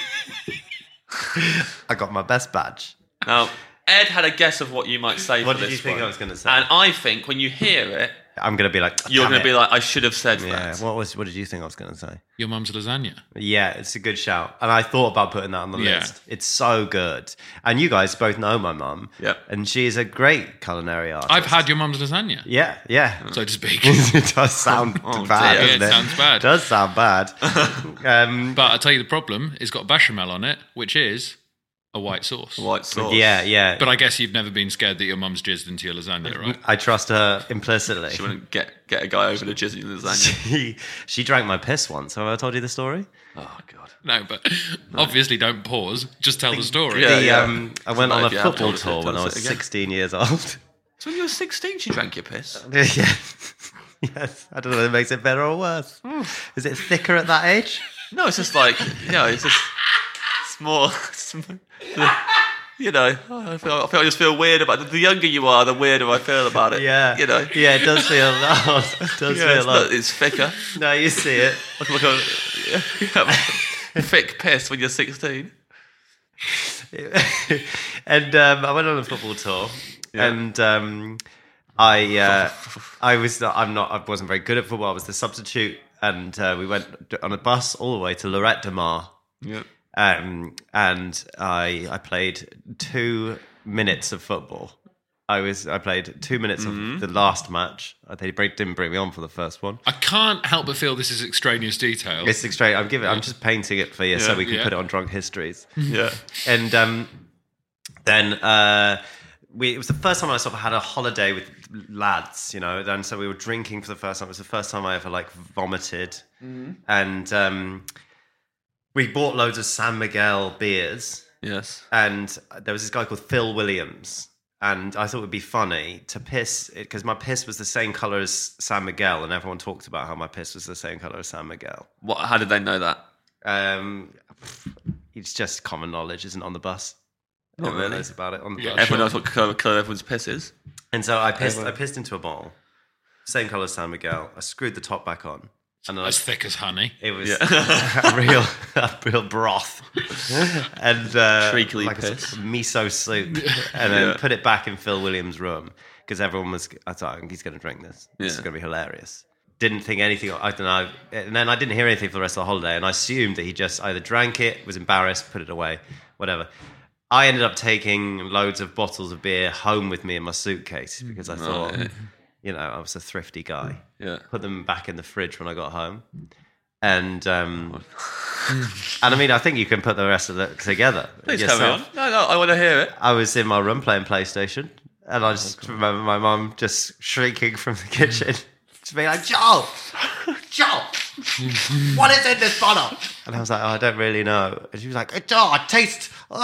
I got my best badge. Now, Ed had a guess of what you might say. What for did this you think one. I was going to say? And I think when you hear it, I'm going to be like, you're "Damn going to be it." like, I should have said Yeah. that. What did you think I was going to say? Your mum's lasagna. Yeah, it's a good shout. And I thought about putting that on the Yeah. list. It's so good. And you guys both know my mum. Yep. And she is a great culinary artist. I've had your mum's lasagna, Yeah. so to speak. It does sound Oh, bad, dear. doesn't Yeah, it? it sounds bad. It does sound bad. But I'll tell you the problem. It's got bechamel on it, which is a white sauce. White sauce. yeah. But I guess you've never been scared that your mum's jizzed into your lasagna, right? I trust her implicitly. She wouldn't get a guy over the jizzy lasagna. She drank my piss once. Have I told you the story? Oh, God. No, but obviously don't pause. Just tell the story. Yeah. I went on a If you have football told us it, tour when tell I us was it again. 16 years old. So when you were 16, she drank your piss. Yeah. Yes. I don't know if it makes it better or worse. Is it thicker at that age? No, it's just like, it's just, it's more, You know, I just feel weird about it. The younger you are, the weirder I feel about it. Yeah. You know. Yeah, it does feel odd. It does feel odd. It's thicker. No, you see it. Like a thick piss when you're 16. And I went on a football tour, and I wasn't very good at football. I was the substitute, and we went on a bus all the way to Lloret de Mar. Yeah. And I played 2 minutes of football. I played 2 minutes of the last match. They didn't bring me on for the first one. I can't help but feel this is extraneous detail. It's extraneous. I'm just painting it for you so we can put it on Drunk Histories. Yeah. And then it was the first time I sort of had a holiday with lads, you know. And so we were drinking for the first time. It was the first time I ever vomited. And we bought loads of San Miguel beers. Yes. And there was this guy called Phil Williams. And I thought it would be funny to piss, because my piss was the same colour as San Miguel, and everyone talked about how my piss was the same colour as San Miguel. How did they know that? It's just common knowledge, isn't it, on the bus? Not Everyone really. knows about it on the bus. Everyone knows what colour everyone's piss is. And so I pissed into a bottle, same colour as San Miguel. I screwed the top back on. And then As thick as honey. it was a real broth. And Treacly like piss. a sort of miso soup. And then put it back in Phil Williams' room, because I thought, he's going to drink this. This is going to be hilarious. Didn't think anything, I don't know. And then I didn't hear anything for the rest of the holiday, and I assumed that he just either drank it, was embarrassed, put it away, whatever. I ended up taking loads of bottles of beer home with me in my suitcase, because I thought, you know, I was a thrifty guy. Yeah. Put them back in the fridge when I got home. And and I mean, I think you can put the rest of it together. Please yourself. carry on. No, I want to hear it. I was in my room playing PlayStation, and I just remember my mum just shrieking from the kitchen, just being like, Joel, what is in this bottle? And I was like, I don't really know. And she was like, Joel, I taste, And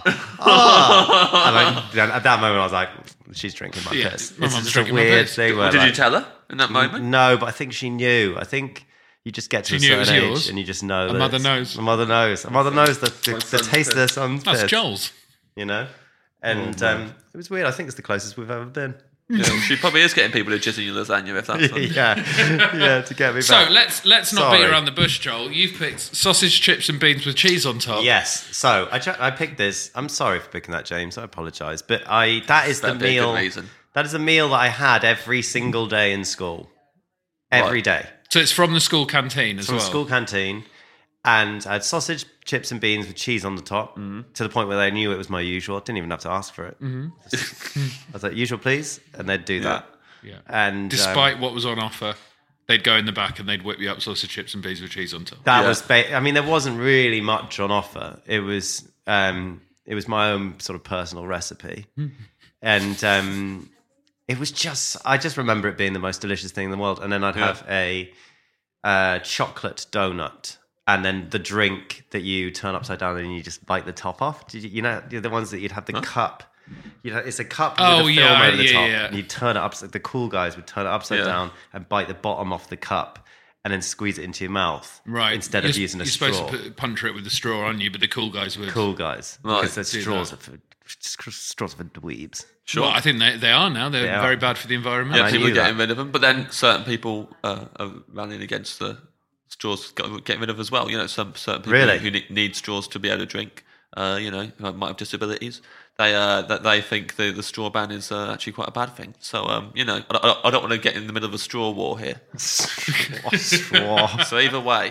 at that moment, I was like, she's drinking my piss. my It's mum's just a drinking my weird piss. thing. Where, Did you tell her in that moment? No, but I think she knew. I think you just get to She a knew it was certain age yours? and you just know. A that mother it's- knows. A mother knows. A mother knows the son's taste of their son's That's piss. Joel's. You know? And it was weird. I think it's the closest we've ever been. Yeah. She probably is getting people to jizz in your lasagna if that's something. yeah, to get me So back. let's not beat Sorry. around the bush, Joel. You've picked sausage, chips, and beans with cheese on top. Yes. So I picked this. I'm sorry for picking that, James. I apologise, but that is the That'd be a good meal. reason. That is a meal that I had every single day in school. Every day. So it's from the school canteen as From well. the school canteen. And I had sausage, chips, and beans with cheese on the top, to the point where they knew it was my usual. I didn't even have to ask for it. I was like, usual, please? And they'd do that. Yeah. And Despite what was on offer, they'd go in the back and they'd whip you up sausage, chips, and beans with cheese on top. that was, I mean, there wasn't really much on offer. It was my own sort of personal recipe. And it was just, I just remember it being the most delicious thing in the world. And then I'd have a chocolate donut. And then the drink that you turn upside down and you just bite the top off. You know, the ones that you'd have the cup. You know, it's a cup with a film over the top. yeah. And you turn it upside. The cool guys would turn it upside down and bite the bottom off the cup, and then squeeze it into your mouth. Right. Instead of using a straw. You're supposed to puncture it with the straw on you, but the cool guys would. Cool guys, Right. because the Do straws that. are straws for dweebs. Sure. Well, I think they are now. They're They are. very bad for the environment. Yeah, I people are knew getting that. rid of them, but then certain people are rallying against the straws getting rid of as well. You know, some certain people Really? who need straws to be able to drink, you know, who might have disabilities. They think the straw ban is actually quite a bad thing. So, you know, I don't want to get in the middle of a straw war here. Straw. So either way,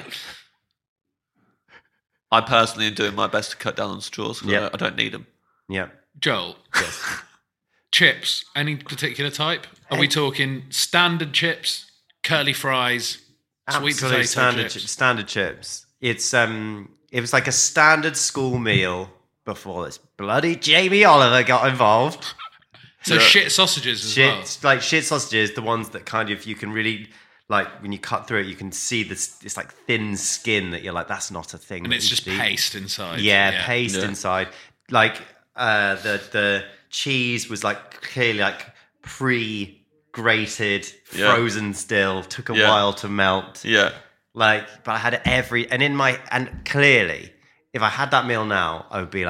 I personally am doing my best to cut down on straws because Yep. I don't need them. Yeah. Joel. Yes. Chips. Any particular type? Are we talking standard chips, curly fries, sweet Absolute potato chips? standard chips. It's it was like a standard school meal before this bloody Jamie Oliver got involved. So shit sausages as well. Like shit sausages, the ones that kind of you can really like when you cut through it, you can see this like thin skin that you're like, that's not a thing. And that it's you just should eat. paste inside. Yeah, paste Yeah. inside. Like the cheese was like clearly like pre-grated, Yeah. frozen still. Took a Yeah. while to melt. Yeah. Like, but I had and clearly, if I had that meal now, I would be like,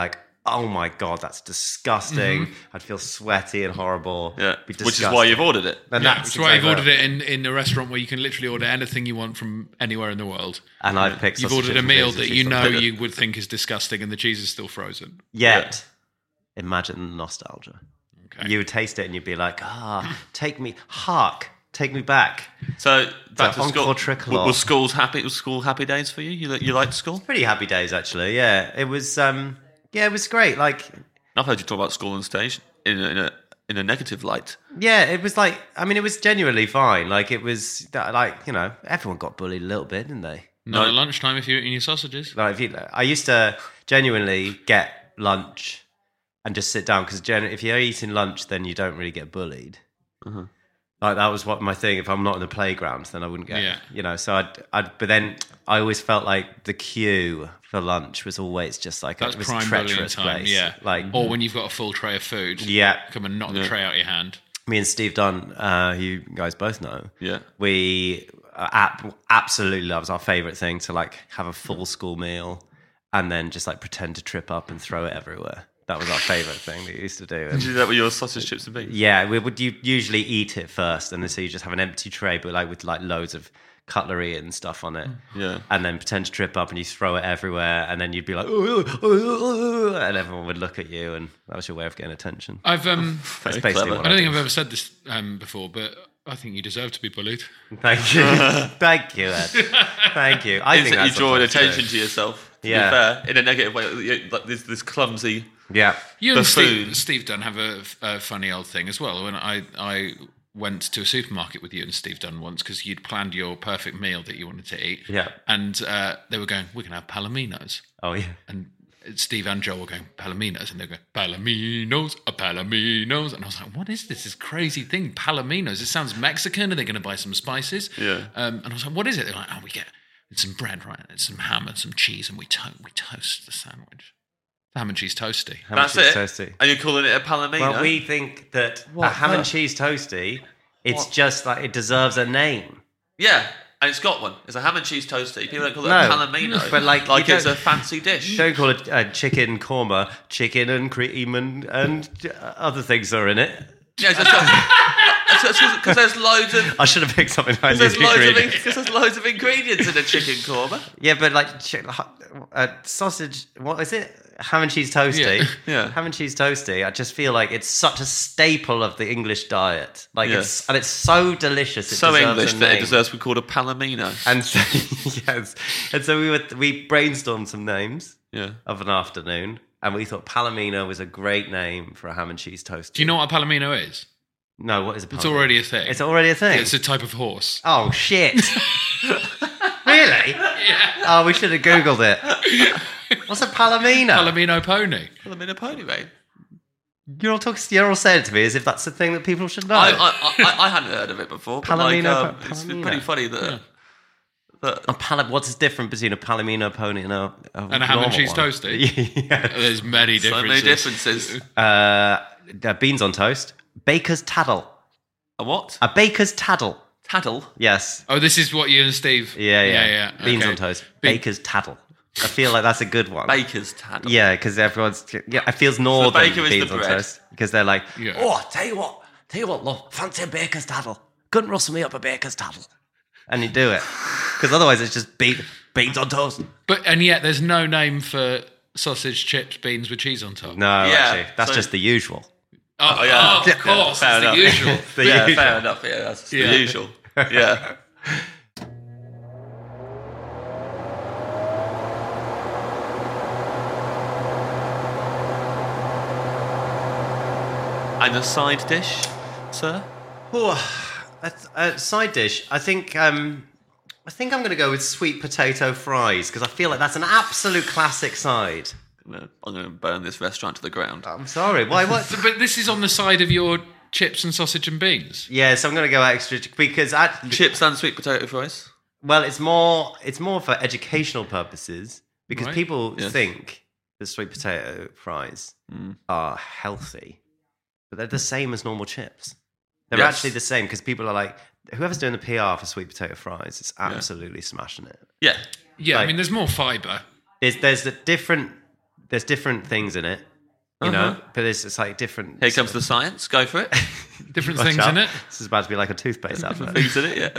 oh my God, that's disgusting. I'd feel sweaty and horrible. Yeah, Be which is why you've ordered it. And That's why you've ordered it in a restaurant where you can literally order anything you want from anywhere in the world. And I've picked. You've ordered a meal that you know you would think is disgusting, and the cheese is still frozen. Yet, imagine the nostalgia. Okay. You would taste it and you'd be like, take me back. So back to Encore school. tricolor. Was school happy days for you? You liked school? Pretty happy days, actually. Yeah, it was. It was great. Like, I've heard you talk about school on stage in a negative light. yeah, it was like. I mean, it was genuinely fine. Like, it was like, you know, everyone got bullied a little bit, didn't they? Not at lunchtime if you're eating your sausages. Like, I used to genuinely get lunch and just sit down because if you're eating lunch, then you don't really get bullied. Uh-huh. Like, that was what my thing. If I'm not in the playground, then I wouldn't get. Yeah. You know, so I'd. But then I always felt like the queue for lunch was always just like That's it was prime a bullying treacherous time. place. Yeah. Like, or when you've got a full tray of food. Yeah. Come and knock the tray out of your hand. me and Steve Dunn, who you guys both know. Yeah. We absolutely that was our favorite thing, to like have a full school meal and then just like pretend to trip up and throw it everywhere. That was our favorite thing that we used to do. Did you do that with your sausage, chips and beans? Yeah, we would usually eat it first, and then so you just have an empty tray, but like with like loads of cutlery and stuff on it. Yeah. And then pretend to trip up, and you throw it everywhere, and then you'd be like, and everyone would look at you, and that was your way of getting attention. I've That's Very basically clever. what I don't I think did. I've ever said this before, but I think you deserve to be bullied. Thank you, thank you, Ed. Thank you. I think You that's drawing sometimes attention true. to yourself. To Yeah. be fair, in a negative way, like this clumsy. Yeah. You and Buffoon. Steve Dunn have a funny old thing as well. When I went to a supermarket with you and Steve Dunn once because you'd planned your perfect meal that you wanted to eat. Yeah. And they were going, we're going to have palominos. Oh yeah. And Steve and Joel were going, palominos. And they were going, palominos, palominos. And I was like, what is this crazy thing? Palominos. It sounds Mexican. Are they going to buy some spices? Yeah. And I was like, what is it? They're like, we get some bread, right? And some ham and some cheese, and we toast the sandwich. Ham and cheese toasty. Ham and That's cheese it. toasty. And you're calling it a palomino? Well, we think that a ham and cheese toasty, it's just like it deserves a name. Yeah, and it's got one. It's a ham and cheese toasty. People don't call it No, a palomino. but like you it's don't- a fancy dish. You don't call it a chicken korma, chicken and cream and other things are in it. Yeah, because there's loads of. I should have picked something like Because this. there's loads of ingredients in a chicken korma. Yeah, but like sausage, what is it? Ham and cheese toasty. Yeah. Ham and cheese toasty. I just feel like it's such a staple of the English diet. Like Yes. it's so delicious. It So deserves English a that it name. deserves to be called a palomino. And so, yes, and so we brainstormed some names Yeah. of an afternoon, and we thought palomino was a great name for a ham and cheese toasty. Do you know what a palomino is? No, what is a palomino? It's already a thing. It's already a thing. It's a type of horse. Oh shit! Really? Yeah. Oh, we should have googled it. What's a palomino? Palomino pony. Palomino pony, mate. You're all saying it to me as if that's the thing that people should know. I hadn't heard of it before. But Palomino, it's palomino. pretty funny that. What's the difference between a palomino pony and a And a ham and normal cheese one? toasty? Yeah. There's many So differences. many differences. Beans on toast. Baker's taddle. A what? A baker's taddle. Taddle? Yes. Oh, this is what you and Steve... Yeah. Beans okay. on toast. Be- Baker's taddle. I feel like that's a good one. Baker's taddle. Yeah, because everyone's... Yeah, it feels northern, baker is beans the on bread. toast. Because they're like, Yeah. oh, tell you what, love, fancy a baker's taddle. Couldn't rustle me up a baker's taddle. And you do it. Because otherwise it's just beans on toast. And yet there's no name for sausage, chips, beans with cheese on top. No, Yeah, actually, that's so- just the usual. Oh, yeah. of course. Fair It's enough. the usual. The Yeah, usual. fair enough. Yeah, that's Yeah. the usual. Yeah. And a side dish, sir? A side dish. I think I'm going to go with sweet potato fries because I feel like that's an absolute classic side. I'm going to burn this restaurant to the ground. I'm sorry. Why? What? But this is on the side of your chips and sausage and beans. Yeah, so I'm going to go extra because Chips and sweet potato fries. well, it's more for educational purposes because Right. people Yes. think that sweet potato fries are healthy, but they're the same as normal chips. They're Yes. actually the same because people are like, whoever's doing the PR for sweet potato fries is absolutely smashing it. Yeah. Yeah, I Like- mean, there's more fibre. There's different things in it. You know, but it's like different. Here comes the science. Go for it. Different Watch things out. in it. This is about to be like a toothpaste advert. Things in it, yeah.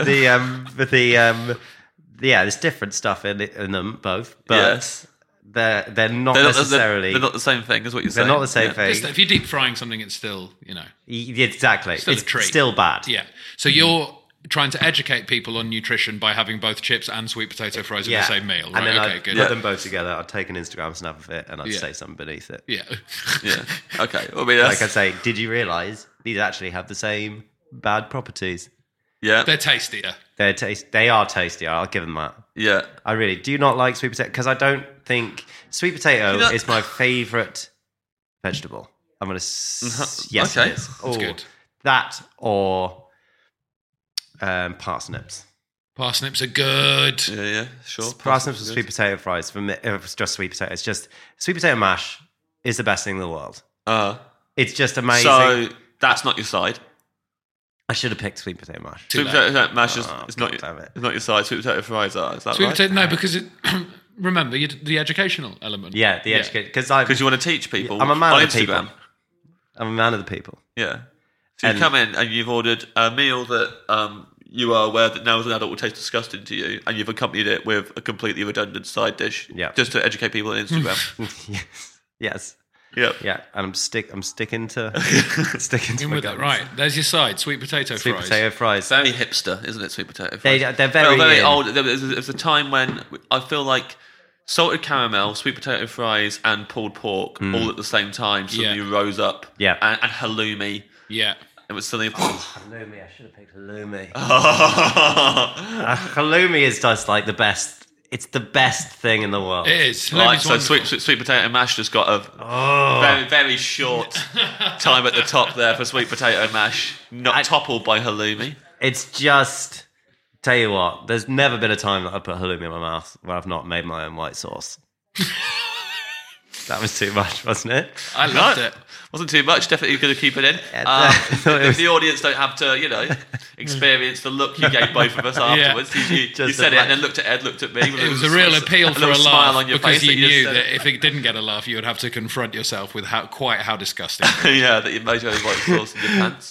There's different stuff in them both, but Yes. they're not necessarily. They're not the same thing, is what you're They're saying. not the same thing. Just, if you're deep frying something, it's still, Exactly. Still a It's treat. still bad. Yeah. So you're trying to educate people on nutrition by having both chips and sweet potato fries in the same meal, right? And then Okay, I'd good. put them both together. I'd take an Instagram snap of it and I'd Yeah. say something beneath it. Yeah. Yeah. Okay. Well, I mean, that's, Like I'd say, did you realise these actually have the same bad properties? yeah. They're tastier. They are tastier. I'll give them that. Yeah. I really do you not like sweet potato because I don't think sweet potato You know- is my favourite vegetable. I'm gonna yes, Okay. it is. That's Oh, good. That or parsnips. Parsnips are good. Yeah. Sure. Parsnips and sweet potato fries. For me, if it's just sweet potato. It's just sweet potato mash is the best thing in the world. It's just amazing. So that's not your side. I should have picked sweet potato mash. Too Sweet late. potato mash is Oh, it's not damn it. it's not your side. Sweet potato fries are. Is that Sweet right? potato, no, because remember the educational element. Yeah, the educate because Because you want to teach people. I'm a man on of the people. Instagram. I'm a man of the people. Yeah. So you And- come in and you've ordered a meal that you are aware that now as an adult will taste disgusting to you, and you've accompanied it with a completely redundant side dish. Yeah. Just to educate people on Instagram. Yes. Yeah. Yeah, and I'm sticking to sticking to In my with it, guns. right? There's your side, sweet potato Sweet fries. potato fries. Very hipster, isn't it? Sweet potato They're fries. very very in. old. There's a time when I feel like salted caramel, sweet potato fries, and pulled pork all at the same time suddenly rose up. Yeah. And halloumi. Yeah. It was suddenly. Halloumi, I should have picked halloumi. Halloumi is just like the best. It's the best thing in the world. It is. Right, Halloumi's so wonderful. sweet potato mash just got a very, very short time at the top there for sweet potato mash, not toppled by halloumi. It's just, tell you what, there's never been a time that I put halloumi in my mouth where I've not made my own white sauce. That was too much, wasn't it? I loved it. Wasn't too much. Definitely going to keep it in. The audience don't have to, experience the look you gave both of us afterwards. You said it and then looked at Ed, looked at me. It was a real appeal for a little smile laugh on your because face you that knew just that said if it didn't get a laugh, you would have to confront yourself with how disgusting. yeah, that you made your own white sauce in your pants.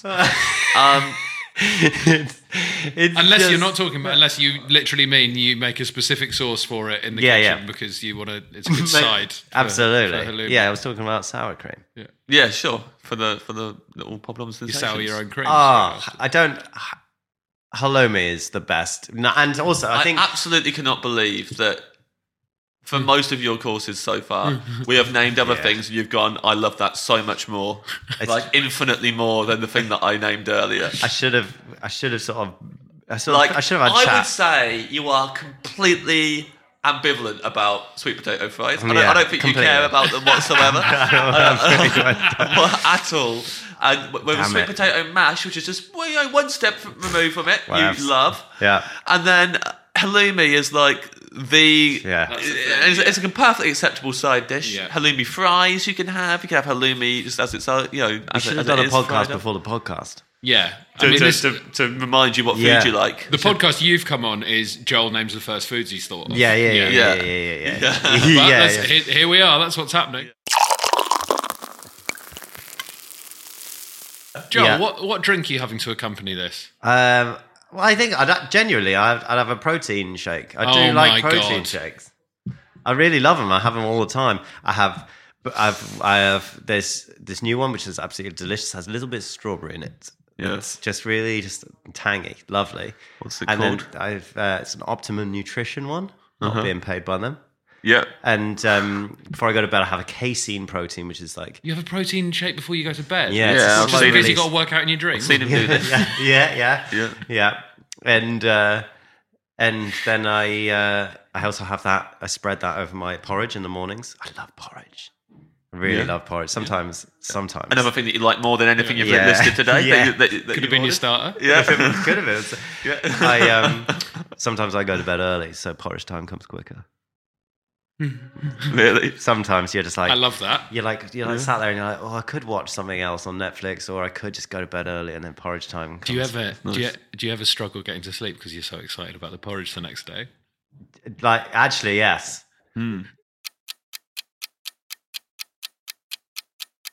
It's Unless just- you're not talking about, unless you literally mean you make a specific sauce for it in the kitchen because you want to. It's a good side. for Absolutely. halloumi. Yeah, I was talking about sour cream. Yeah, sure. For the little problems. You sour your own cream. I don't. Halloumi is the best, and also I think absolutely cannot believe that for most of your courses so far, we have named other things, and you've gone, I love that so much more, like infinitely more than the thing that I named earlier. I should have sort of. I should have had I chat. would say you are completely ambivalent about sweet potato fries. I Yeah, don't think completely. you care about them whatsoever. At all. And with Damn sweet it. potato mash, which is just one step removed from it, Well, you love. Yeah. And then halloumi is like the it's a perfectly acceptable side dish. Yeah. Halloumi fries you can have halloumi just as it's We should have done a podcast before the podcast. Yeah. to remind you what Yeah. food you like. The podcast you've come on is Joel names the first foods he's thought of. Yeah. But here we are. That's what's happening. Joel, Yeah. what drink are you having to accompany this? Well, I think I'd have a protein shake. I do Oh like my protein God. shakes. I really love them. I have them all the time. I have this new one which is absolutely delicious. Has a little bit of strawberry in it. Yes. Just really tangy, lovely. What's it and called? then it's an Optimum Nutrition one. Not being paid by them. Yeah. And before I go to bed, I have a casein protein, which is like You have a protein shake before you go to bed? Yeah, Yeah, I've Just seen in case it. you got to work out in your dreams. Seen him do this. yeah. And then I also have that. I spread that over my porridge in the mornings. I love porridge. I really love porridge. Sometimes. Another thing that you like more than anything you've Yeah. listed today. Yeah. That Could you've have been your ordered? starter. Yeah. Could have been. Sometimes I go to bed early, so porridge time comes quicker. Really? Sometimes you're just like I love that. you're like sat there and you're like, oh, I could watch something else on Netflix, or I could just go to bed early and then porridge time comes. Do you ever struggle getting to sleep because you're so excited about the porridge the next day? Like, actually, yes.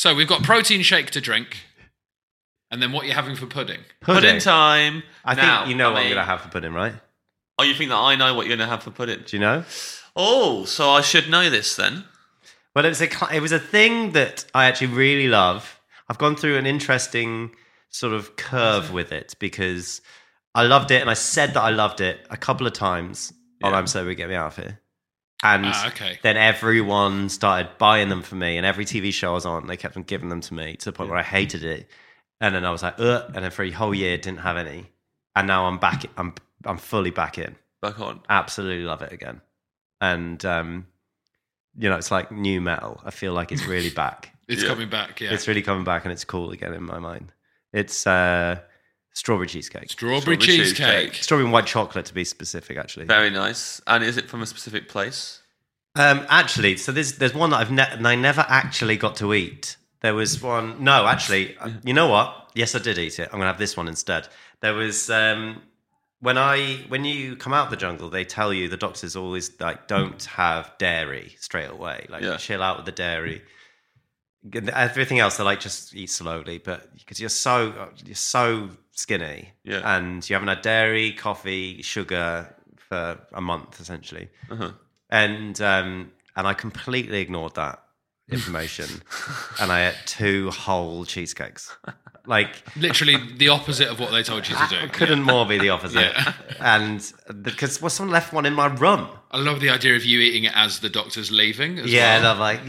So we've got protein shake to drink, and then what you're having for pudding? Pudding time. I Now, think you know what I'm mean- going to have for pudding, right? Oh, you think that I know what you're going to have for pudding? Do you know? Oh, so I should know this then. Well, it was a thing that I actually really love. I've gone through an interesting sort of curve with it because I loved it, and I said that I loved it a couple of times on I'm Sober, Get Me Out of Here. And okay. then everyone started buying them for me, and every TV show I was on, they kept on giving them to me to the point where I hated it. And then I was like, ugh. And then for a whole year, didn't have any. And now I'm back. I'm fully back in. Back on. Absolutely love it again. And, it's like new metal. I feel like it's really back. It's coming back, yeah. It's really coming back, and it's cool again in my mind. It's strawberry cheesecake. Strawberry cheesecake. Strawberry and white chocolate, to be specific, actually. Very nice. And is it from a specific place? Actually, so there's one that I never actually got to eat. There was one. No, actually, you know what? Yes, I did eat it. I'm gonna have this one instead. There was when you come out of the jungle, they tell you, the doctors always like, don't have dairy straight away. Like chill out with the dairy. Everything else, they like, just eat slowly. But because you're so skinny, and you haven't had dairy, coffee, sugar for a month essentially. And I completely ignored that information, and I ate 2 whole cheesecakes. Like literally the opposite of what they told you to do. Couldn't more be the opposite. And because someone left one in my room. I love the idea of you eating it as the doctor's leaving. As Yeah, well. and I'm like,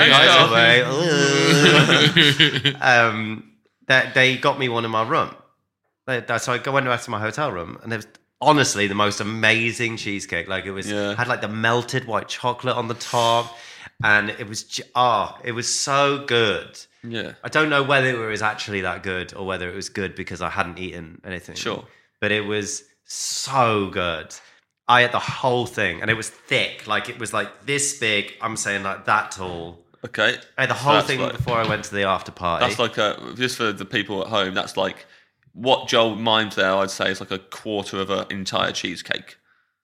guys away. They got me one in my room. So I went back to my hotel room, and there was honestly the most amazing cheesecake. Like it was had like the melted white chocolate on the top, and it was it was so good. Yeah. I don't know whether it was actually that good or whether it was good because I hadn't eaten anything. Sure. But it was so good. I ate the whole thing, and it was thick. Like it was like this big. I'm saying like that tall. Okay. I had the whole thing before I went to the after party. That's like just for the people at home, that's like what Joel mimed there, I'd say, is like a quarter of an entire cheesecake.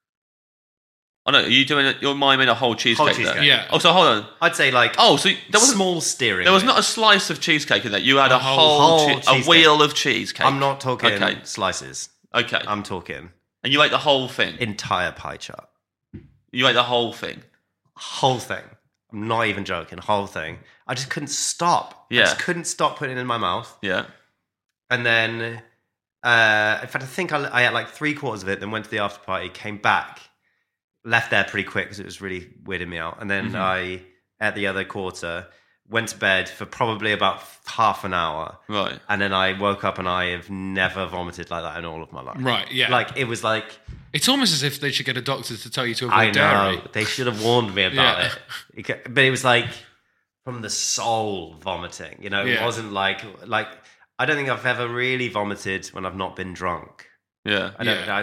I know, are you doing it? You're miming a whole cheesecake, Whole cheesecake. there? Yeah. Oh, so hold on. I'd say like Oh, so there was small steering. There was wheel. not a slice of cheesecake in there. You had a whole a cheesecake. wheel of cheesecake. I'm not talking Okay. slices. Okay. I'm talking And you ate the whole thing. entire pie chart. You ate the whole thing. Whole thing. I'm not even joking. Whole thing. I just couldn't stop. Yeah. I just couldn't stop putting it in my mouth. Yeah. And then, in fact, I think I ate like 3/4 of it, then went to the after party, came back, left there pretty quick because it was really weirding me out. And then I ate the other quarter, went to bed for probably about half an hour. Right. And then I woke up, and I have never vomited like that in all of my life. Right, yeah. Like, it was like, It's almost as if they should get a doctor to tell you to avoid I know, dairy. they should have warned me about Yeah. it. But it was like from the soul vomiting, you know? It Yeah. wasn't like, I don't think I've ever really vomited when I've not been drunk. Yeah.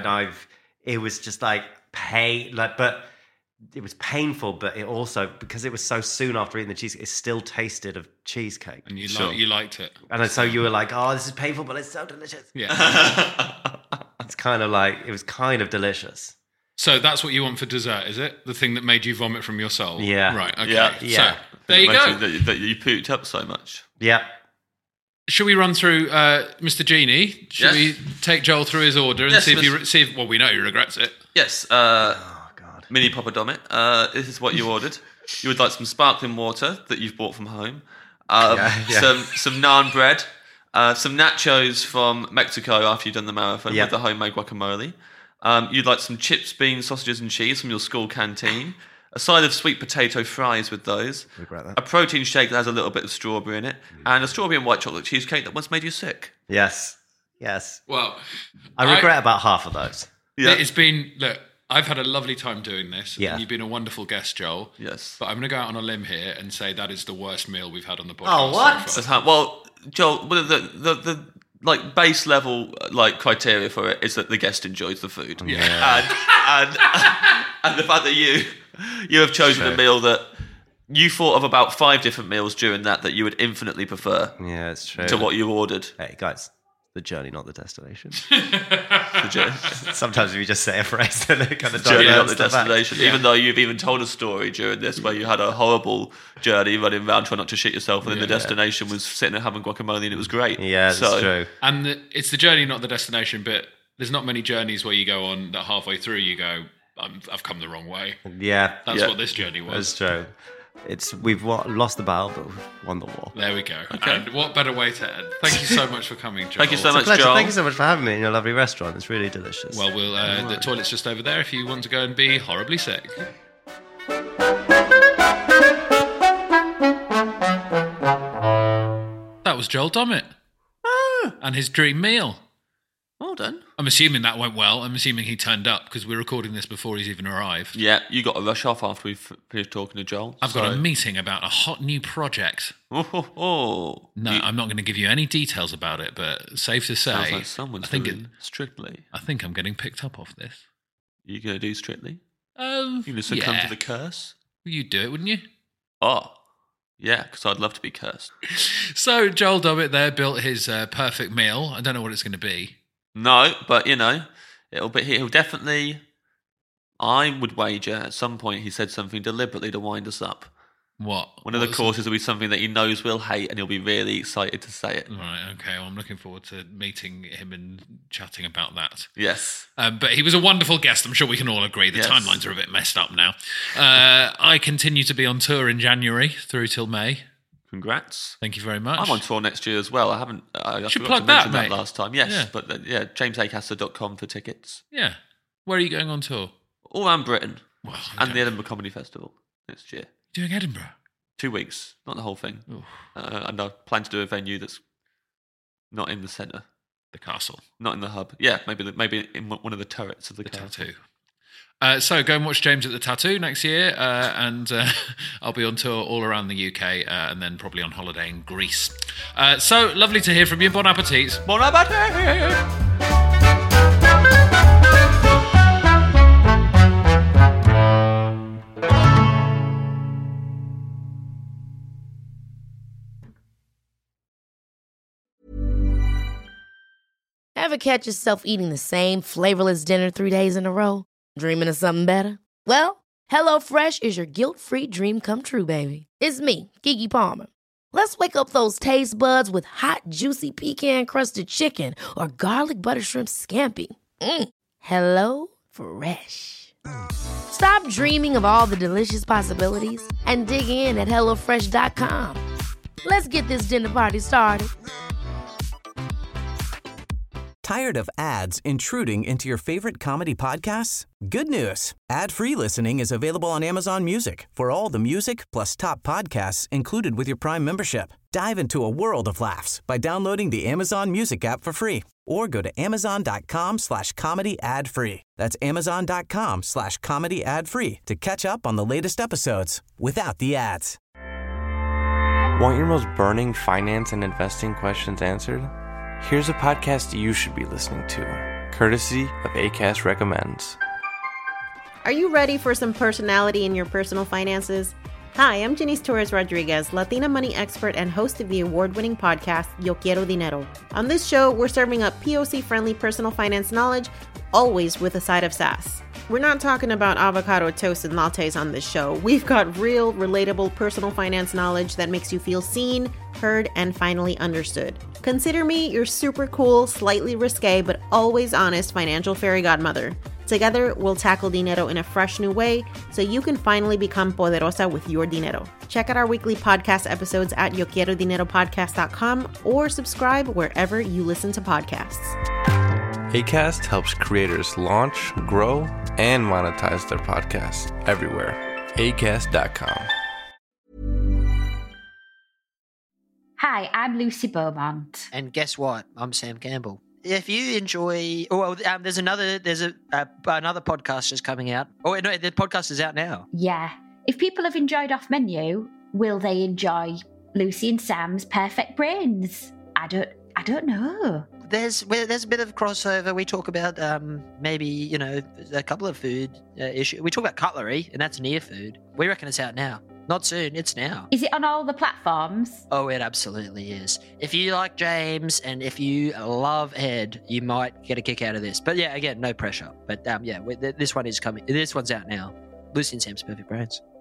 It was just like pain, but it was painful. But it also, because it was so soon after eating the cheesecake, it still tasted of cheesecake. And you, Sure. you liked it. And so you were like, "Oh, this is painful, but it's so delicious." Yeah. It's kind of like, it was kind of delicious. So that's what you want for dessert, is it? The thing that made you vomit from your soul? Yeah. Right, okay. Yeah. Yeah. So, there you go. That you pooped up so much. Yeah. Should we run through Mr. Genie? Should Yes. we take Joel through his order and Yes, see if well, we know he regrets it. Yes. Oh God. Mini Papa Domit. This is what you ordered. You would like some sparkling water that you've bought from home. Yeah. Some naan bread. Some nachos from Mexico after you've done the marathon Yeah. with the homemade guacamole. You'd like some chips, beans, sausages and cheese from your school canteen. A side of sweet potato fries with those. Regret that. A protein shake that has a little bit of strawberry in it. And a strawberry and white chocolate cheesecake that once made you sick. Yes. Well, I regret about half of those. Yeah. it's been, look, I've had a lovely time doing this. Yeah. And you've been a wonderful guest, Joel. Yes. But I'm going to go out on a limb here and say that is the worst meal we've had on the podcast. Oh, what? so That's far. well, Joel, the like base level like criteria for it is that the guest enjoys the food. Yeah. And the fact that you have chosen a meal that you thought of about 5 different meals during that you would infinitely prefer Yeah, it's true. to what you ordered. Hey guys, The journey, not the destination. The journey. Sometimes we just say a phrase and it kind of Journey, not diverts the the fact. destination. Even though you've even told a story during this where you had a horrible journey running around trying not to shit yourself, and then the destination was sitting there having guacamole and it was great. Yeah, that's true. And it's the journey, not the destination, but there's not many journeys where you go on that halfway through you go, I've come the wrong way. Yeah. That's what this journey was. That's true. We've lost the battle, but we've won the war. There we go. Okay. And what better way to end? Thank you so much for coming, Joel. Thank you so much, Pleasure. Joel. Thank you so much for having me in your lovely restaurant. It's really delicious. Well, the toilet's just over there if you want to go and be horribly sick. That was Joel Dommett. And his dream meal. Well done. I'm assuming that went well. I'm assuming he turned up because we're recording this before he's even arrived. Yeah, you got to rush off after we've finished talking to Joel. I've got a meeting about a hot new project. Oh. No, I'm not going to give you any details about it, but safe to say, Sounds like someone's doing Strictly. I think I'm getting picked up off this. You going to do Strictly? You You going to succumb to the curse? You'd do it, wouldn't you? Oh, yeah, because I'd love to be cursed. So Joel Dommett there built his perfect meal. I don't know what it's going to be. No, but he'll definitely. I would wager at some point he said something deliberately to wind us up. What? One of the courses will be something that he knows we'll hate, and he'll be really excited to say it. Right, okay. Well, I'm looking forward to meeting him and chatting about that. Yes. But he was a wonderful guest. I'm sure we can all agree. The timelines are a bit messed up now. I continue to be on tour in January through till May. Congrats. Thank you very much. I'm on tour next year as well. I should forgot plug to mention that, mate. last time. Yes, Yeah. but jamesacaster.com for tickets. Yeah. Where are you going on tour? All around Britain. Well, and the Edinburgh Comedy Festival next year. Doing Edinburgh? 2 weeks, not the whole thing. And I plan to do a venue that's not in the centre. The castle. Not in the hub. Yeah, maybe in one of the turrets of the castle. Tattoo. So go and watch James at the Tattoo next year, and I'll be on tour all around the UK, and then probably on holiday in Greece. So lovely to hear from you. Bon appetit. Bon appetit! Ever catch yourself eating the same flavorless dinner 3 days in a row? Dreaming of something better? Well, HelloFresh is your guilt-free dream come true, baby. It's me, Keke Palmer. Let's wake up those taste buds with hot, juicy pecan-crusted chicken or garlic butter shrimp scampi. Hello Fresh. Stop dreaming of all the delicious possibilities and dig in at HelloFresh.com. Let's get this dinner party started. Tired of ads intruding into your favorite comedy podcasts? Good news. Ad-free listening is available on Amazon Music for all the music plus top podcasts included with your Prime membership. Dive into a world of laughs by downloading the Amazon Music app for free or go to amazon.com/comedy ad-free. That's amazon.com/comedy ad-free to catch up on the latest episodes without the ads. Want your most burning finance and investing questions answered? Here's a podcast you should be listening to, courtesy of Acast Recommends. Are you ready for some personality in your personal finances? Hi, I'm Janice Torres Rodriguez, Latina money expert and host of the award-winning podcast, Yo Quiero Dinero. On this show, we're serving up POC-friendly personal finance knowledge, always with a side of sass. We're not talking about avocado toast and lattes on this show. We've got real, relatable personal finance knowledge that makes you feel seen, heard, and finally understood. Consider me your super cool, slightly risque, but always honest financial fairy godmother. Together, we'll tackle dinero in a fresh new way so you can finally become poderosa with your dinero. Check out our weekly podcast episodes at YoQuieroDineroPodcast.com or subscribe wherever you listen to podcasts. Acast helps creators launch, grow, and monetize their podcasts everywhere. Acast.com. Hi, I'm Lucy Beaumont. And guess what? I'm Sam Campbell. If you enjoy, there's another podcast just coming out. Oh no, the podcast is out now. Yeah. If people have enjoyed Off Menu, will they enjoy Lucy and Sam's Perfect Brains? I don't know. There's a bit of crossover. We talk about maybe a couple of food issues. We talk about cutlery, and that's near food. We reckon it's out now. Not soon. It's now. Is it on all the platforms? Oh, it absolutely is. If you like James and if you love Ed, you might get a kick out of this. But yeah, again, no pressure. But this one is coming. This one's out now. Lucy and Sam's Perfect Brains.